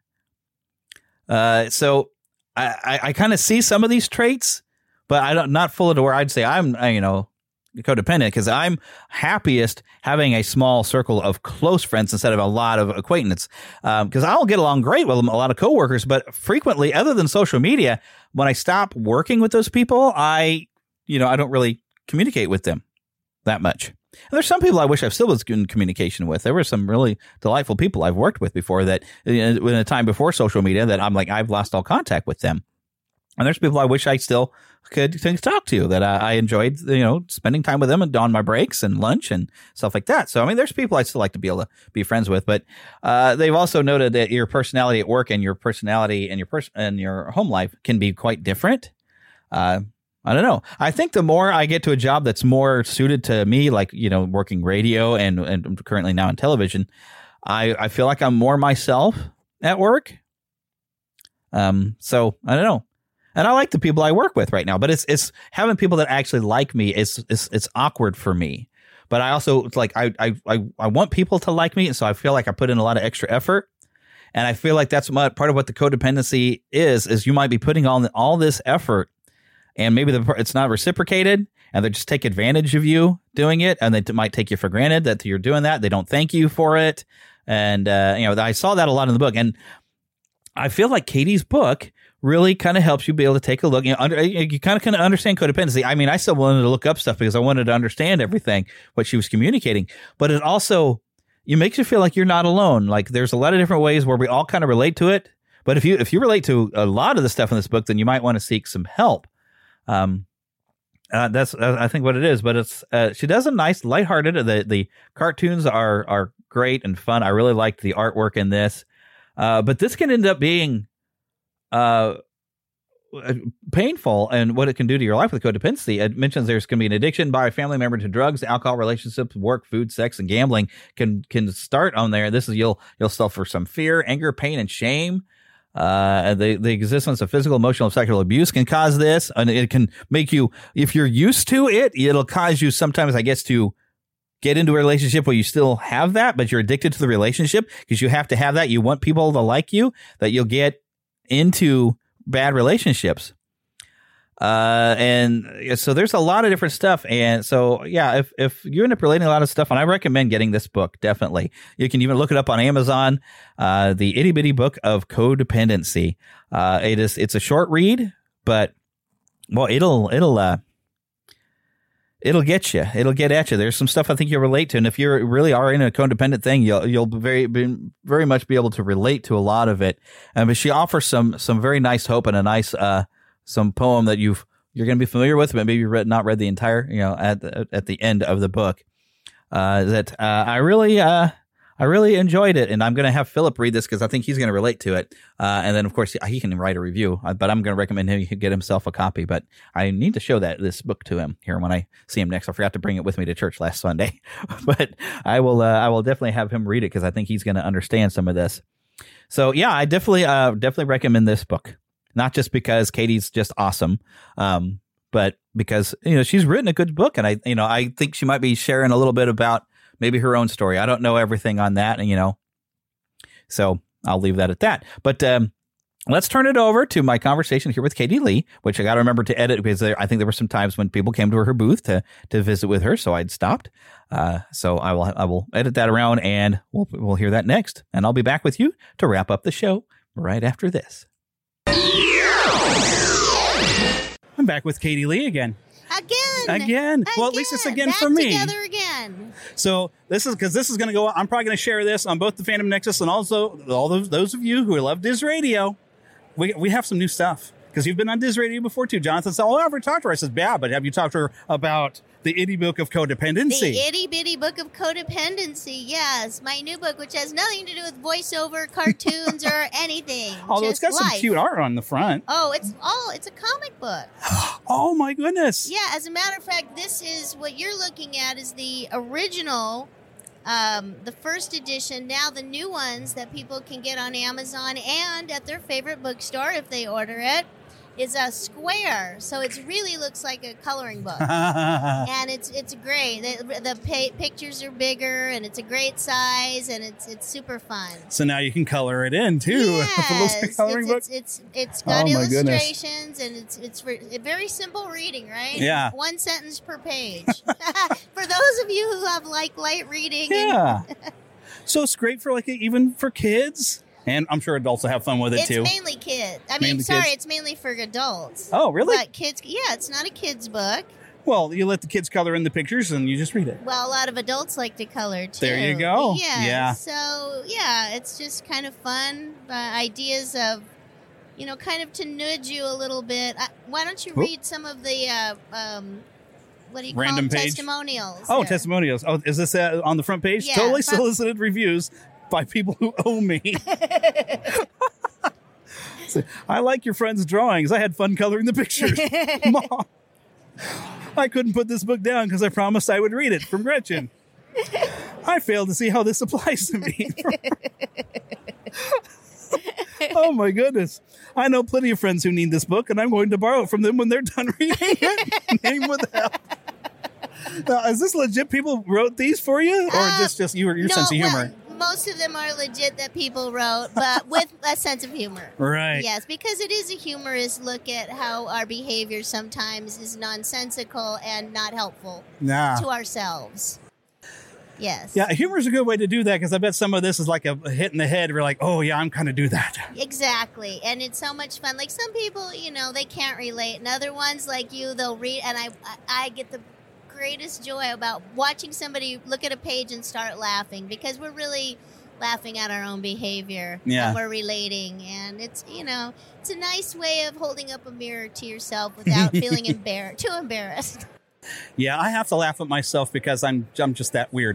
Uh, so I, I, I kind of see some of these traits, but I don't not full to where I'd say I'm, you know, codependent because I'm happiest having a small circle of close friends instead of a lot of acquaintances. Because um, I'll get along great with a lot of coworkers, but frequently, other than social media, when I stop working with those people, I, you know, I don't really communicate with them that much. And there's some people I wish I still was in communication with. There were some really delightful people I've worked with before that in a time before social media that I'm like, I've lost all contact with them. And there's people I wish I still could talk to that I, I enjoyed, you know, spending time with them and on my breaks and lunch and stuff like that. So, I mean, there's people I still like to be able to be friends with, but uh, they've also noted that your personality at work and your personality and your person and your home life can be quite different. Uh, I don't know. I think the more I get to a job that's more suited to me, like, you know, working radio and, and currently now in television, I, I feel like I'm more myself at work. Um, so I don't know. And I like the people I work with right now, but it's it's having people that actually like me. It's it's it's awkward for me. But I also it's like I I I I want people to like me, and so I feel like I put in a lot of extra effort. And I feel like that's what, part of what the codependency is. Is you might be putting on all this effort, and maybe the, it's not reciprocated, and they just take advantage of you doing it, and they t- might take you for granted that you're doing that. They don't thank you for it, and uh, you know I saw that a lot in the book, and I feel like Katie's book really kind of helps you be able to take a look. You know, under, you kind of kind of understand codependency. I mean, I still wanted to look up stuff because I wanted to understand everything, what she was communicating. But it also, it makes you feel like you're not alone. Like there's a lot of different ways where we all kind of relate to it. But if you if you relate to a lot of the stuff in this book, then you might want to seek some help. Um, uh, that's uh, I think what it is. But it's uh, she does a nice, lighthearted. The the cartoons are are great and fun. I really liked the artwork in this. Uh, but this can end up being uh, painful and what it can do to your life with codependency. It mentions there's going to be an addiction by a family member to drugs, alcohol, relationships, work, food, sex, and gambling can can start on there. This is you'll you'll suffer some fear, anger, pain, and shame. Uh, the the existence of physical, emotional, and sexual abuse can cause this, and it can make you, if you're used to it, it'll cause you sometimes, I guess, to get into a relationship where you still have that, but you're addicted to the relationship because you have to have that. You want people to like you, that you'll get into bad relationships. Uh, and so there's a lot of different stuff. And so, yeah, if, if you end up relating a lot of stuff, and I recommend getting this book, definitely. You can even look it up on Amazon, uh, The Itty Bitty Book of Codependency. Uh, it is, it's a short read, but well, it'll, it'll, uh, It'll get you. It'll get at you. There's some stuff I think you'll relate to, and if you really are in a codependent thing, you'll you'll very very much be able to relate to a lot of it. Um, but she offers some some very nice hope and a nice uh some poem that you've you're going to be familiar with, but maybe you've read, not read the entire you know at the, at the end of the book. Uh, that uh, I really uh I really enjoyed it, and I'm going to have Philip read this because I think he's going to relate to it. Uh, and then, of course, he can write a review, but I'm going to recommend him get himself a copy. But I need to show that this book to him here when I see him next. I forgot to bring it with me to church last Sunday, but I will. Uh, I will definitely have him read it because I think he's going to understand some of this. So, yeah, I definitely, uh, definitely recommend this book. not just because Katie's just awesome, um, but because, you know, she's written a good book. And I, you know, I think she might be sharing a little bit about maybe her own story. I don't know everything on that, and, you know, so I'll leave that at that. But um, let's turn it over to my conversation here with Katie Lee, which I got to remember to edit because there, I think there were some times when people came to her booth to to visit with her, so I'd stopped. Uh, so I will I will edit that around, and we'll we'll hear that next. And I'll be back with you to wrap up the show right after this. I'm back with Katie Lee again. Again. Again. Well, at least it's again Back for me. Together again. So this is because this is going to go. I'm probably going to share this on both the Fandom Nexus and also all those those of you who love Diz Radio. We we have some new stuff because you've been on Diz Radio before too. Jonathan said, "Oh, I ever talked to her." I said, "Yeah, but have you talked to her about the Itty Book of Codependency?" The Itty Bitty Book of Codependency. Yes, my new book, which has nothing to do with voiceover, cartoons, or anything. Although it's got life. some cute art on the front. Oh, it's all. It's a comic book. Oh my goodness. Yeah, as a matter of fact, this is what you're looking at is the original, um, the first edition. Now the new ones that people can get on Amazon and at their favorite bookstore if they order it is a square, so it really looks like a coloring book, and it's it's great. The, the pa- pictures are bigger, and it's a great size, and it's it's super fun. So now you can color it in too. Yes, it's, coloring it's, book. it's it's it's got Oh, my illustrations, and it's it's re- very simple reading, right? Yeah. One sentence per page. For those of you who have like light reading. Yeah. And So it's great for like even for kids. And I'm sure adults will have fun with it it's too. It's mainly kids. I mean, Mainly sorry, kids? it's mainly for adults. Oh, really? But kids, yeah, it's not a kid's book. Well, you let the kids color in the pictures and you just read it. Well, a lot of adults like to color too. There you go. Yeah. Yeah. So, yeah, it's just kind of fun. Uh, ideas of, you know, kind of to nudge you a little bit. Uh, why don't you Oop. read some of the, uh, um, what do you Random call them? page? Testimonials. Oh, here. testimonials. Oh, is this uh, on the front page? Yeah, totally front- solicited reviews by people who owe me. So, I like your friend's drawings. I had fun coloring the pictures. Mom, I couldn't put this book down because I promised I would read it, from Gretchen. I failed to see how this applies to me. Oh my goodness. I know plenty of friends who need this book, and I'm going to borrow it from them when they're done reading it. Name with help. Now, is this legit people wrote these for you? Or Uh, just, just your, your no, sense of humor? Well, most of them are legit that people wrote, but with a sense of humor. Right. Yes, because it is a humorous look at how our behavior sometimes is nonsensical and not helpful Nah. to ourselves. Yes. Yeah, humor is a good way to do that because I bet some of this is like a hit in the head. We're like, oh, yeah, I'm kind of do that. Exactly. And it's so much fun. Like some people, you know, they can't relate. And other ones like you, they'll read. And I, I get the greatest joy about watching somebody look at a page and start laughing because we're really laughing at our own behavior. Yeah. And we're relating. And it's, you know, it's a nice way of holding up a mirror to yourself without feeling embarrassed, too embarrassed. Yeah, I have to laugh at myself because I'm I'm just that weird.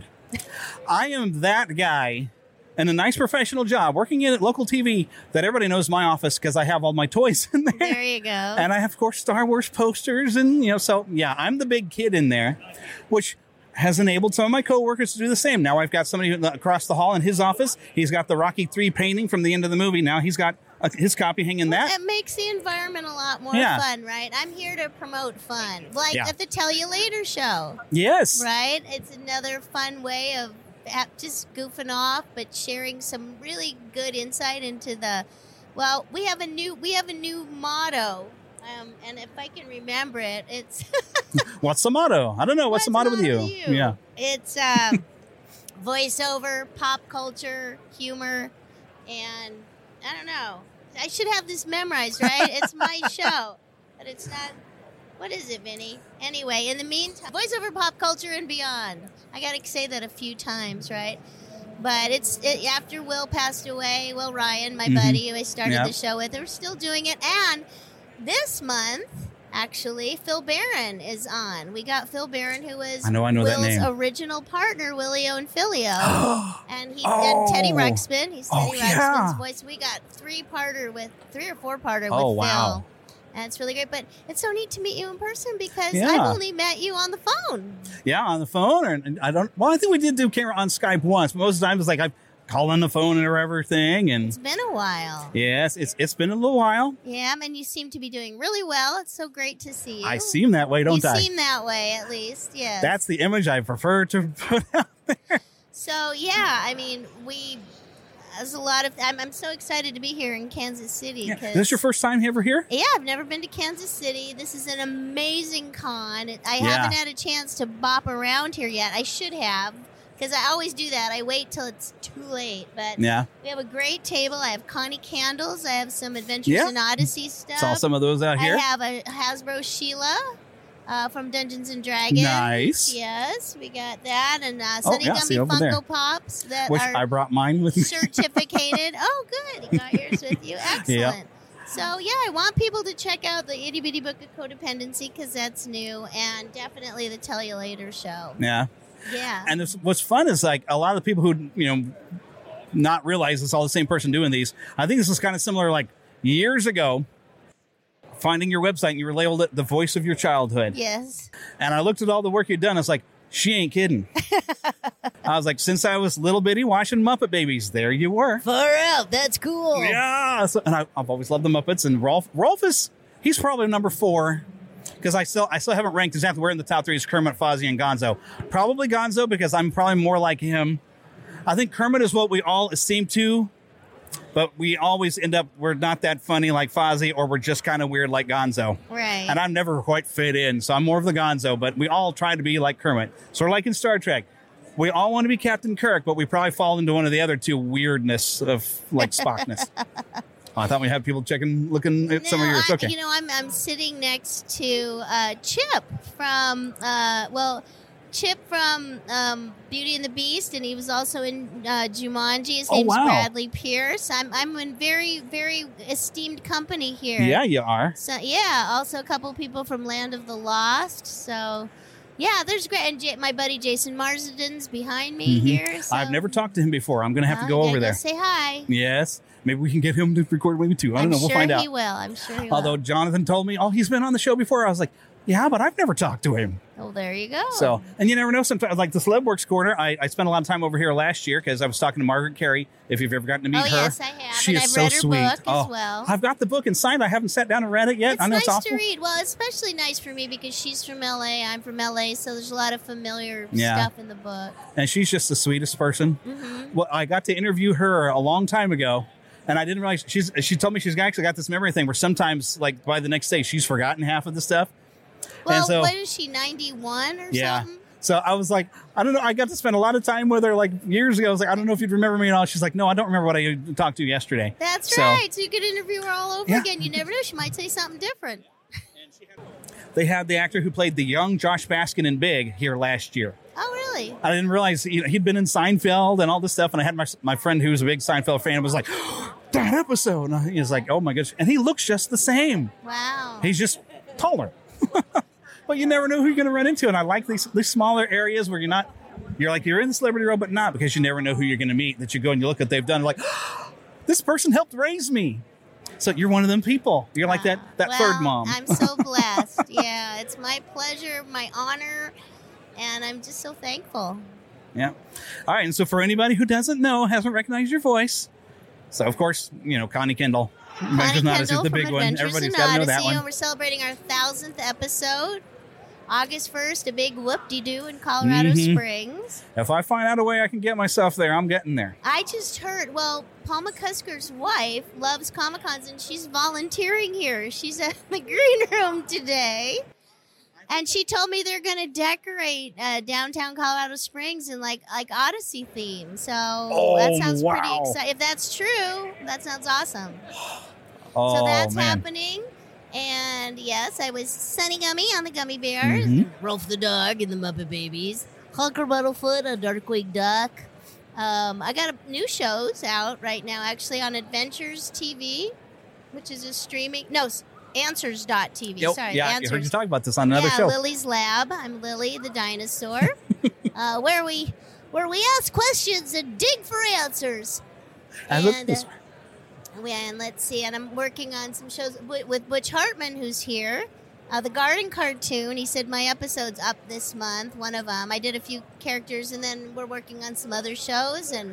I am that guy in a nice professional job working in local T V that everybody knows my office because I have all my toys in there. There you go. And I have, of course, Star Wars posters. And, you know, so, yeah, I'm the big kid in there, which has enabled some of my coworkers to do the same. Now I've got somebody across the hall in his office. He's got the Rocky three painting from the end of the movie. Now he's got uh, his copy hanging Well, that. it makes the environment a lot more Yeah. fun, right? I'm here to promote fun. Like Yeah. at the Tell You Later show. Yes. Right? It's another fun way of ha- just goofing off, but sharing some really good insight into the, well, we have a new, we have a new motto. Um, and if I can remember it, it's What's the motto? I don't know. What's, the motto with you? you? Yeah. It's um, voiceover, pop culture, humor, and I don't know. I should have this memorized, right? It's my show, but it's not. What is it, Vinny? Anyway, in the meantime, voiceover, pop culture, and beyond. I got to say that a few times, right? But it's it, after Will passed away, Will Ryan, my Mhm. buddy, who I started Yep. the show with, we're still doing it. And this month, actually, Phil Barron is on. We got Phil Barron, who was I know, I know that Will's name. original partner, Willio and Filio. and he Oh. and Teddy Ruxpin. He's Oh, Teddy yeah. Ruxpin's voice. We got three-parter with, three or four-parter Oh, with wow. Phil. And it's really great. But it's so neat to meet you in person because Yeah. I've only met you on the phone. Yeah, on the phone, or I don't. Well, I think we did do camera on Skype once. But most of the time, it's like I call on the phone or everything. And it's been a while. Yes, it's it's been a little while. Yeah, and you seem to be doing really well. It's so great to see you. I seem that way, don't you I? You seem that way, at least, yes. That's the image I prefer to put out there. So, yeah, I mean, we... There's a lot of... I'm, I'm so excited to be here in Kansas City. Yeah. Is this your first time ever here? Yeah, I've never been to Kansas City. This is an amazing con. I Yeah. haven't had a chance to bop around here yet. I should have, because I always do that. I wait till it's too late. But Yeah. we have a great table. I have Connie Candles. I have some Adventures Yeah. in Odyssey stuff. Saw some of those out here. I have a Hasbro Sheila. Uh, from Dungeons and Dragons. Nice. Yes, we got that. And uh, Oh, Sunny yeah, Gummy see over Funko there. Pops that Which are I brought mine with me. certificated. Oh, good. You got yours with you. Excellent. So, yeah, I want people to check out the Itty Bitty Book of Codependency because that's new, and definitely the Tell You Later show. Yeah. Yeah. And this, what's fun is like a lot of the people who, you know, not realize it's all the same person doing these. I think this is kind of similar like years ago. Finding your website and you were labeled it the voice of your childhood. Yes. And I looked at all the work you'd done. I was like, she ain't kidding. I was like, since I was little bitty watching Muppet Babies, there you were. Far out. That's cool. Yeah. So, and I, I've always loved the Muppets. And Rolf, Rolf is, he's probably number four. Because I still I still haven't ranked exactly where in the top three is Kermit, Fozzie, and Gonzo. Probably Gonzo because I'm probably more like him. I think Kermit is what we all esteem to. But we always end up, we're not that funny like Fozzie, or we're just kind of weird like Gonzo. Right. And I've never quite fit in, so I'm more of the Gonzo, but we all try to be like Kermit. Sort of like in Star Trek. We all want to be Captain Kirk, but we probably fall into one of the other two weirdness of like Spockness. Oh, I thought we had people checking, looking at No, some of yours. I- Okay. you know, I'm I'm sitting next to uh, Chip from, uh, well, Chip from um, Beauty and the Beast, and he was also in uh, Jumanji. His Oh, name's wow. Bradley Pierce. I'm I'm in very very esteemed company here. Yeah, you are. So yeah, also a couple people from Land of the Lost. So yeah, there's great. And J- my buddy Jason Marzidan's behind me Mhm. here. So, I've never talked to him before. I'm going to have to uh, go gotta over go there. Say hi. Yes. Maybe we can get him to record maybe too. I don't I'm know. We'll sure find he out. will. I'm sure he Although will. Jonathan told me, oh, he's been on the show before. I was like, yeah, but I've never talked to him. Oh, there you go. So, and you never know. Sometimes, like the Celebworks Corner, I, I spent a lot of time over here last year because I was talking to Margaret Carey. If you've ever gotten to meet Oh, her, yes, I have. she And is I've so read her sweet. book as oh, well. I've got the book and signed. I haven't sat down and read it yet. It's I know nice it's awful. to read. Well, especially nice for me because she's from L A. I'm from L A, so there's a lot of familiar Yeah. stuff in the book. And she's just the sweetest person. Mhm. Well, I got to interview her a long time ago, and I didn't realize she's. She told me she's actually got this memory thing where sometimes, like by the next day, she's forgotten half of the stuff. Well, and so, what is she, ninety-one or yeah. something? So I was like, I don't know. I got to spend a lot of time with her like years ago. I was like, I don't know if you'd remember me and all. She's like, no, I don't remember what I talked to you yesterday. That's So, right. So you could interview her all over Yeah. again. You never know. She might say something different. They had the actor who played the young Josh Baskin in Big here last year. Oh, really? I didn't realize you know, he'd been in Seinfeld and all this stuff. And I had my my friend who was a big Seinfeld fan was like, that episode. And he was like, oh my gosh. And he looks just the same. Wow. He's just taller. But you never know who you're going to run into. And I like these, these smaller areas where you're not, you're like, you're in the celebrity row, but not because you never know who you're going to meet. That you go and you look at what they've done. Like, this person helped raise me. So you're one of them people. You're like that, that Well, third mom. I'm so blessed. Yeah, it's my pleasure, my honor, and I'm just so thankful. Yeah. All right. And so for anybody who doesn't know, hasn't recognized your voice. So, of course, you know, Connie Kendall. Connie Adventures in Odyssey Kendall is the from big one. Adventures Everybody's in got to know that Odyssey, one. and we're celebrating our thousandth episode. August first, a big whoop-de-doo in Colorado Mhm. Springs. If I find out a way I can get myself there, I'm getting there. I just heard, well, Paul McCusker's wife loves Comic-Cons, and she's volunteering here. She's at the green room today. And she told me they're going to decorate uh, downtown Colorado Springs in like like Odyssey theme. So Oh, that sounds pretty wow. exciting. If that's true, that sounds awesome. Oh, so that's man. happening. And yes, I was Sunny Gummy on the Gummy Bears, Mhm. Rolf the Dog and the Muppet Babies, Hunker Buttlefoot on Darkwing Duck. Um, I got a, new shows out right now, actually, on Adventures T V, which is a streaming, no, Answers dot T V. Yep. Sorry, yeah, Answers. I heard you talk about this on another yeah, show. Lily's Lab. I'm Lily the dinosaur, uh, where we where we ask questions and dig for answers. I look And, this uh, and let's see, and I'm working on some shows with, with Butch Hartman, who's here. Uh, the Garden Cartoon. He said my episode's up this month. One of them. I did a few characters, and then we're working on some other shows. And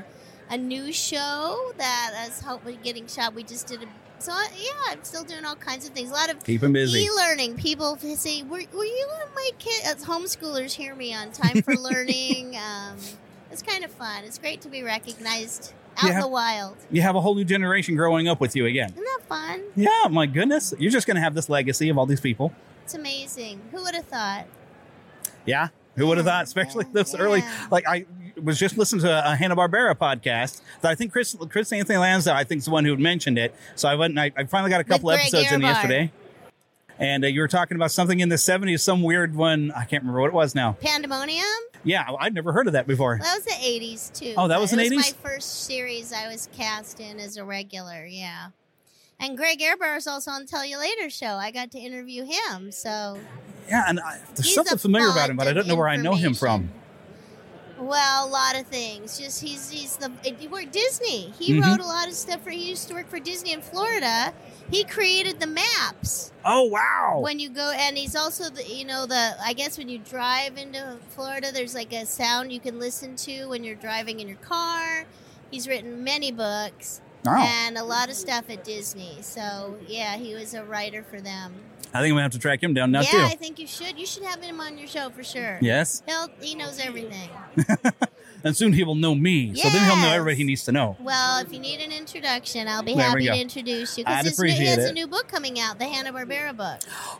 a new show that is hopefully getting shot. We just did a So, yeah, I'm still doing all kinds of things. A lot of Keep 'em busy. e-learning. People say, were, were you and my kid? As homeschoolers hear me on Time for Learning. um, it's kind of fun. It's great to be recognized out Yeah. in the wild. You have a whole new generation growing up with you again. Isn't that fun? Yeah, my goodness. You're just going to have this legacy of all these people. It's amazing. Who would have thought? Yeah. Who would have thought, especially this early? Like, I was just listening to a Hanna-Barbera podcast that I think Chris, Chris Anthony Lansdowne, I think, is the one who had mentioned it. So I went and I, I finally got a couple With Greg episodes in Ehrbar. yesterday. And uh, you were talking about something in the seventies, some weird one. I can't remember what it was now. Pandemonium? Yeah, I'd never heard of that before. That was the eighties, too. Oh, that was It in eighties? was my first series I was cast in as a regular, yeah. And Greg Ehrbar is also on the Tell You Later show. I got to interview him, so... Yeah, and I, there's He's something a familiar about font him, but I of don't know where I know him from. Well, a lot of things. Just he's he's the he worked Disney. He Mhm. wrote a lot of stuff for. He used to work for Disney in Florida. He created the maps. Oh wow! When you go, and he's also the you know the I guess when you drive into Florida, there's like a sound you can listen to when you're driving in your car. He's written many books Oh. and a lot of stuff at Disney. So yeah, he was a writer for them. I think I'm going to have to track him down now, yeah, too. I think you should. You should have him on your show for sure. Yes? He'll, he knows everything. And soon he will know me, so then he'll know everybody he needs to know. Well, if you need an introduction, I'll be There we happy go. to introduce you. I'd Because he appreciate has it. a new book coming out, the Hanna-Barbera book.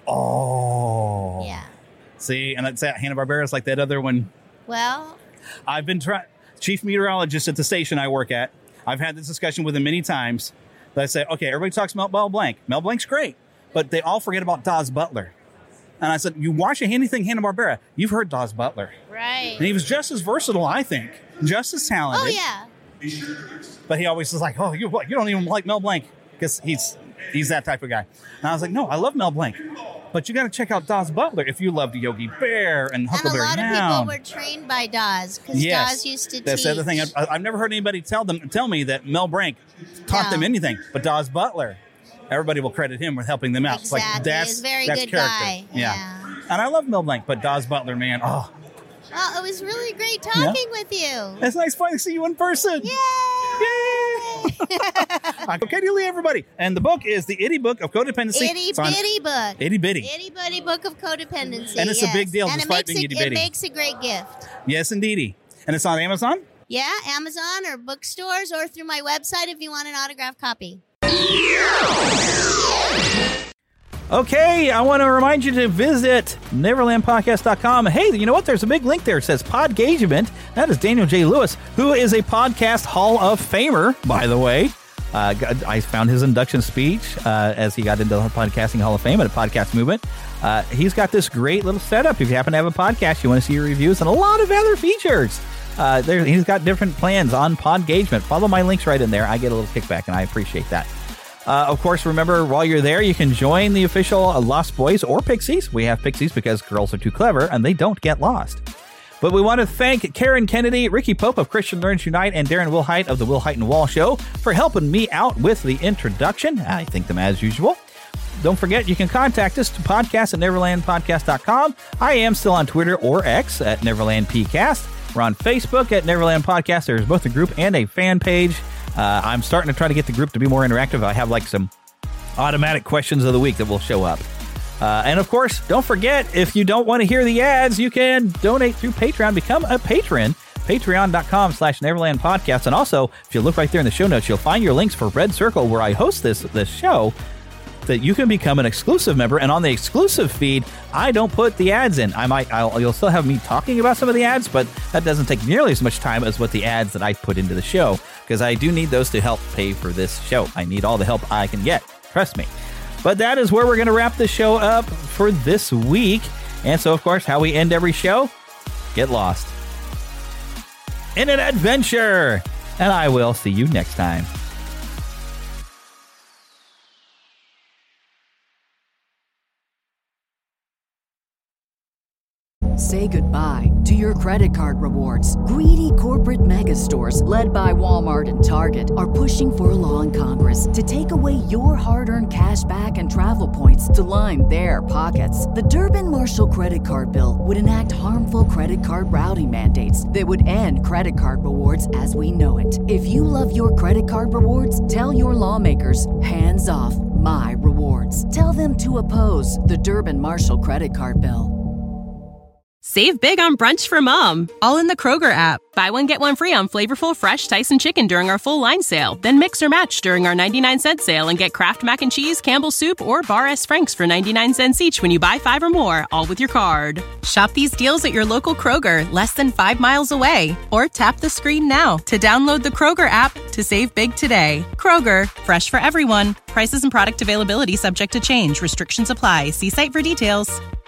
Oh. Yeah. See, and that's that. Hanna-Barbera is like that other one. Well, I've been trying, chief meteorologist at the station I work at. I've had this discussion with him many times. That I say, okay, everybody talks about Mel Blanc. Mel Blanc's great, but they all forget about Dawes Butler. And I said, you watch anything Hanna-Barbera, you've heard Dawes Butler. right. And he was just as versatile, I think, just as talented. Oh, yeah. But he always was like, oh, you what? You don't even like Mel Blanc because he's he's that type of guy. And I was like, no, I love Mel Blanc. But you got to check out Dawes Butler if you loved Yogi Bear and And a Huckleberry lot of Hound. people were trained by Dawes because Yes, Dawes used to that's teach. the other thing. I've, I've never heard anybody tell them tell me that Mel Blanc taught No. them anything. But Dawes Butler, everybody will credit him with helping them out. It's like Exactly. that's He's a very that's good character. guy. Yeah. And I love Mel Blanc, but Dawes Butler, man, oh, Well, it was really great talking with you. it's nice finally to see you in person. Yay! Okay, Lee, everybody. And the book is The Itty Book of Codependency. Itty It's on- bitty book. Itty bitty. Itty bitty book of codependency. And it's a yes. big deal And despite it makes being a, itty bitty. It makes a great gift. Yes, indeedy. And it's on Amazon? Yeah, Amazon or bookstores or through my website if you want an autographed copy. Okay, I want to remind you to visit neverland podcast dot com. Hey, you know what? There's a big link there. It says Podgagement. That is Daniel J. Lewis, who is a podcast Hall of Famer, by the way. Uh, I found his induction speech uh, as he got into the Podcasting Hall of Fame at a podcast movement. Uh, he's got this great little setup. If you happen to have a podcast, you want to see your reviews and a lot of other features. Uh, there, he's got different plans on Podgagement. Follow my links right in there. I get a little kickback, and I appreciate that. Uh, of course, remember, while you're there, you can join the official uh, Lost Boys or Pixies. We have Pixies because girls are too clever, and they don't get lost. But we want to thank Karen Kennedy, Ricky Pope of Christian Learns Unite, and Darren Wilhite of the Wilhite and Wall Show for helping me out with the introduction. I thank them as usual. Don't forget, you can contact us to podcast at neverland podcast dot com. I am still on Twitter or X at NeverlandPcast. We're on Facebook at Neverland Podcast. There's both a group and a fan page. Uh, I'm starting to try to get the group to be more interactive. I have like some automatic questions of the week that will show up. Uh, and of course, don't forget, if you don't want to hear the ads, you can donate through Patreon. Become a patron. Patreon dot com slash Neverland Podcast. And also, if you look right there in the show notes, you'll find your links for Red Circle, where I host this, this show, that you can become an exclusive member. And on the exclusive feed, I don't put the ads in. I might, I'll, you'll still have me talking about some of the ads, but that doesn't take nearly as much time as what the ads that I put into the show, because I do need those to help pay for this show. I need all the help I can get. Trust me. But that is where we're going to wrap the show up for this week. And so, of course, how we end every show, get lost in an adventure. And I will see you next time. say goodbye to your credit card rewards. Greedy corporate mega stores, led by Walmart and Target, are pushing for a law in Congress to take away your hard-earned cash back and travel points to line their pockets. The Durbin-Marshall credit card bill would enact harmful credit card routing mandates that would end credit card rewards as we know it. If you love your credit card rewards, tell your lawmakers, hands off my rewards. Tell them to oppose the Durbin-Marshall credit card bill. Save big on brunch for mom, all in the Kroger app. Buy one, get one free on flavorful, fresh Tyson chicken during our full line sale. Then mix or match during our ninety-nine cent sale and get Kraft Mac and Cheese, Campbell's Soup, or Bar S. Frank's for ninety-nine cents each when you buy five or more, all with your card. Shop these deals at your local Kroger, less than five miles away. Or tap the screen now to download the Kroger app to save big today. Kroger, fresh for everyone. Prices and product availability subject to change. Restrictions apply. See site for details.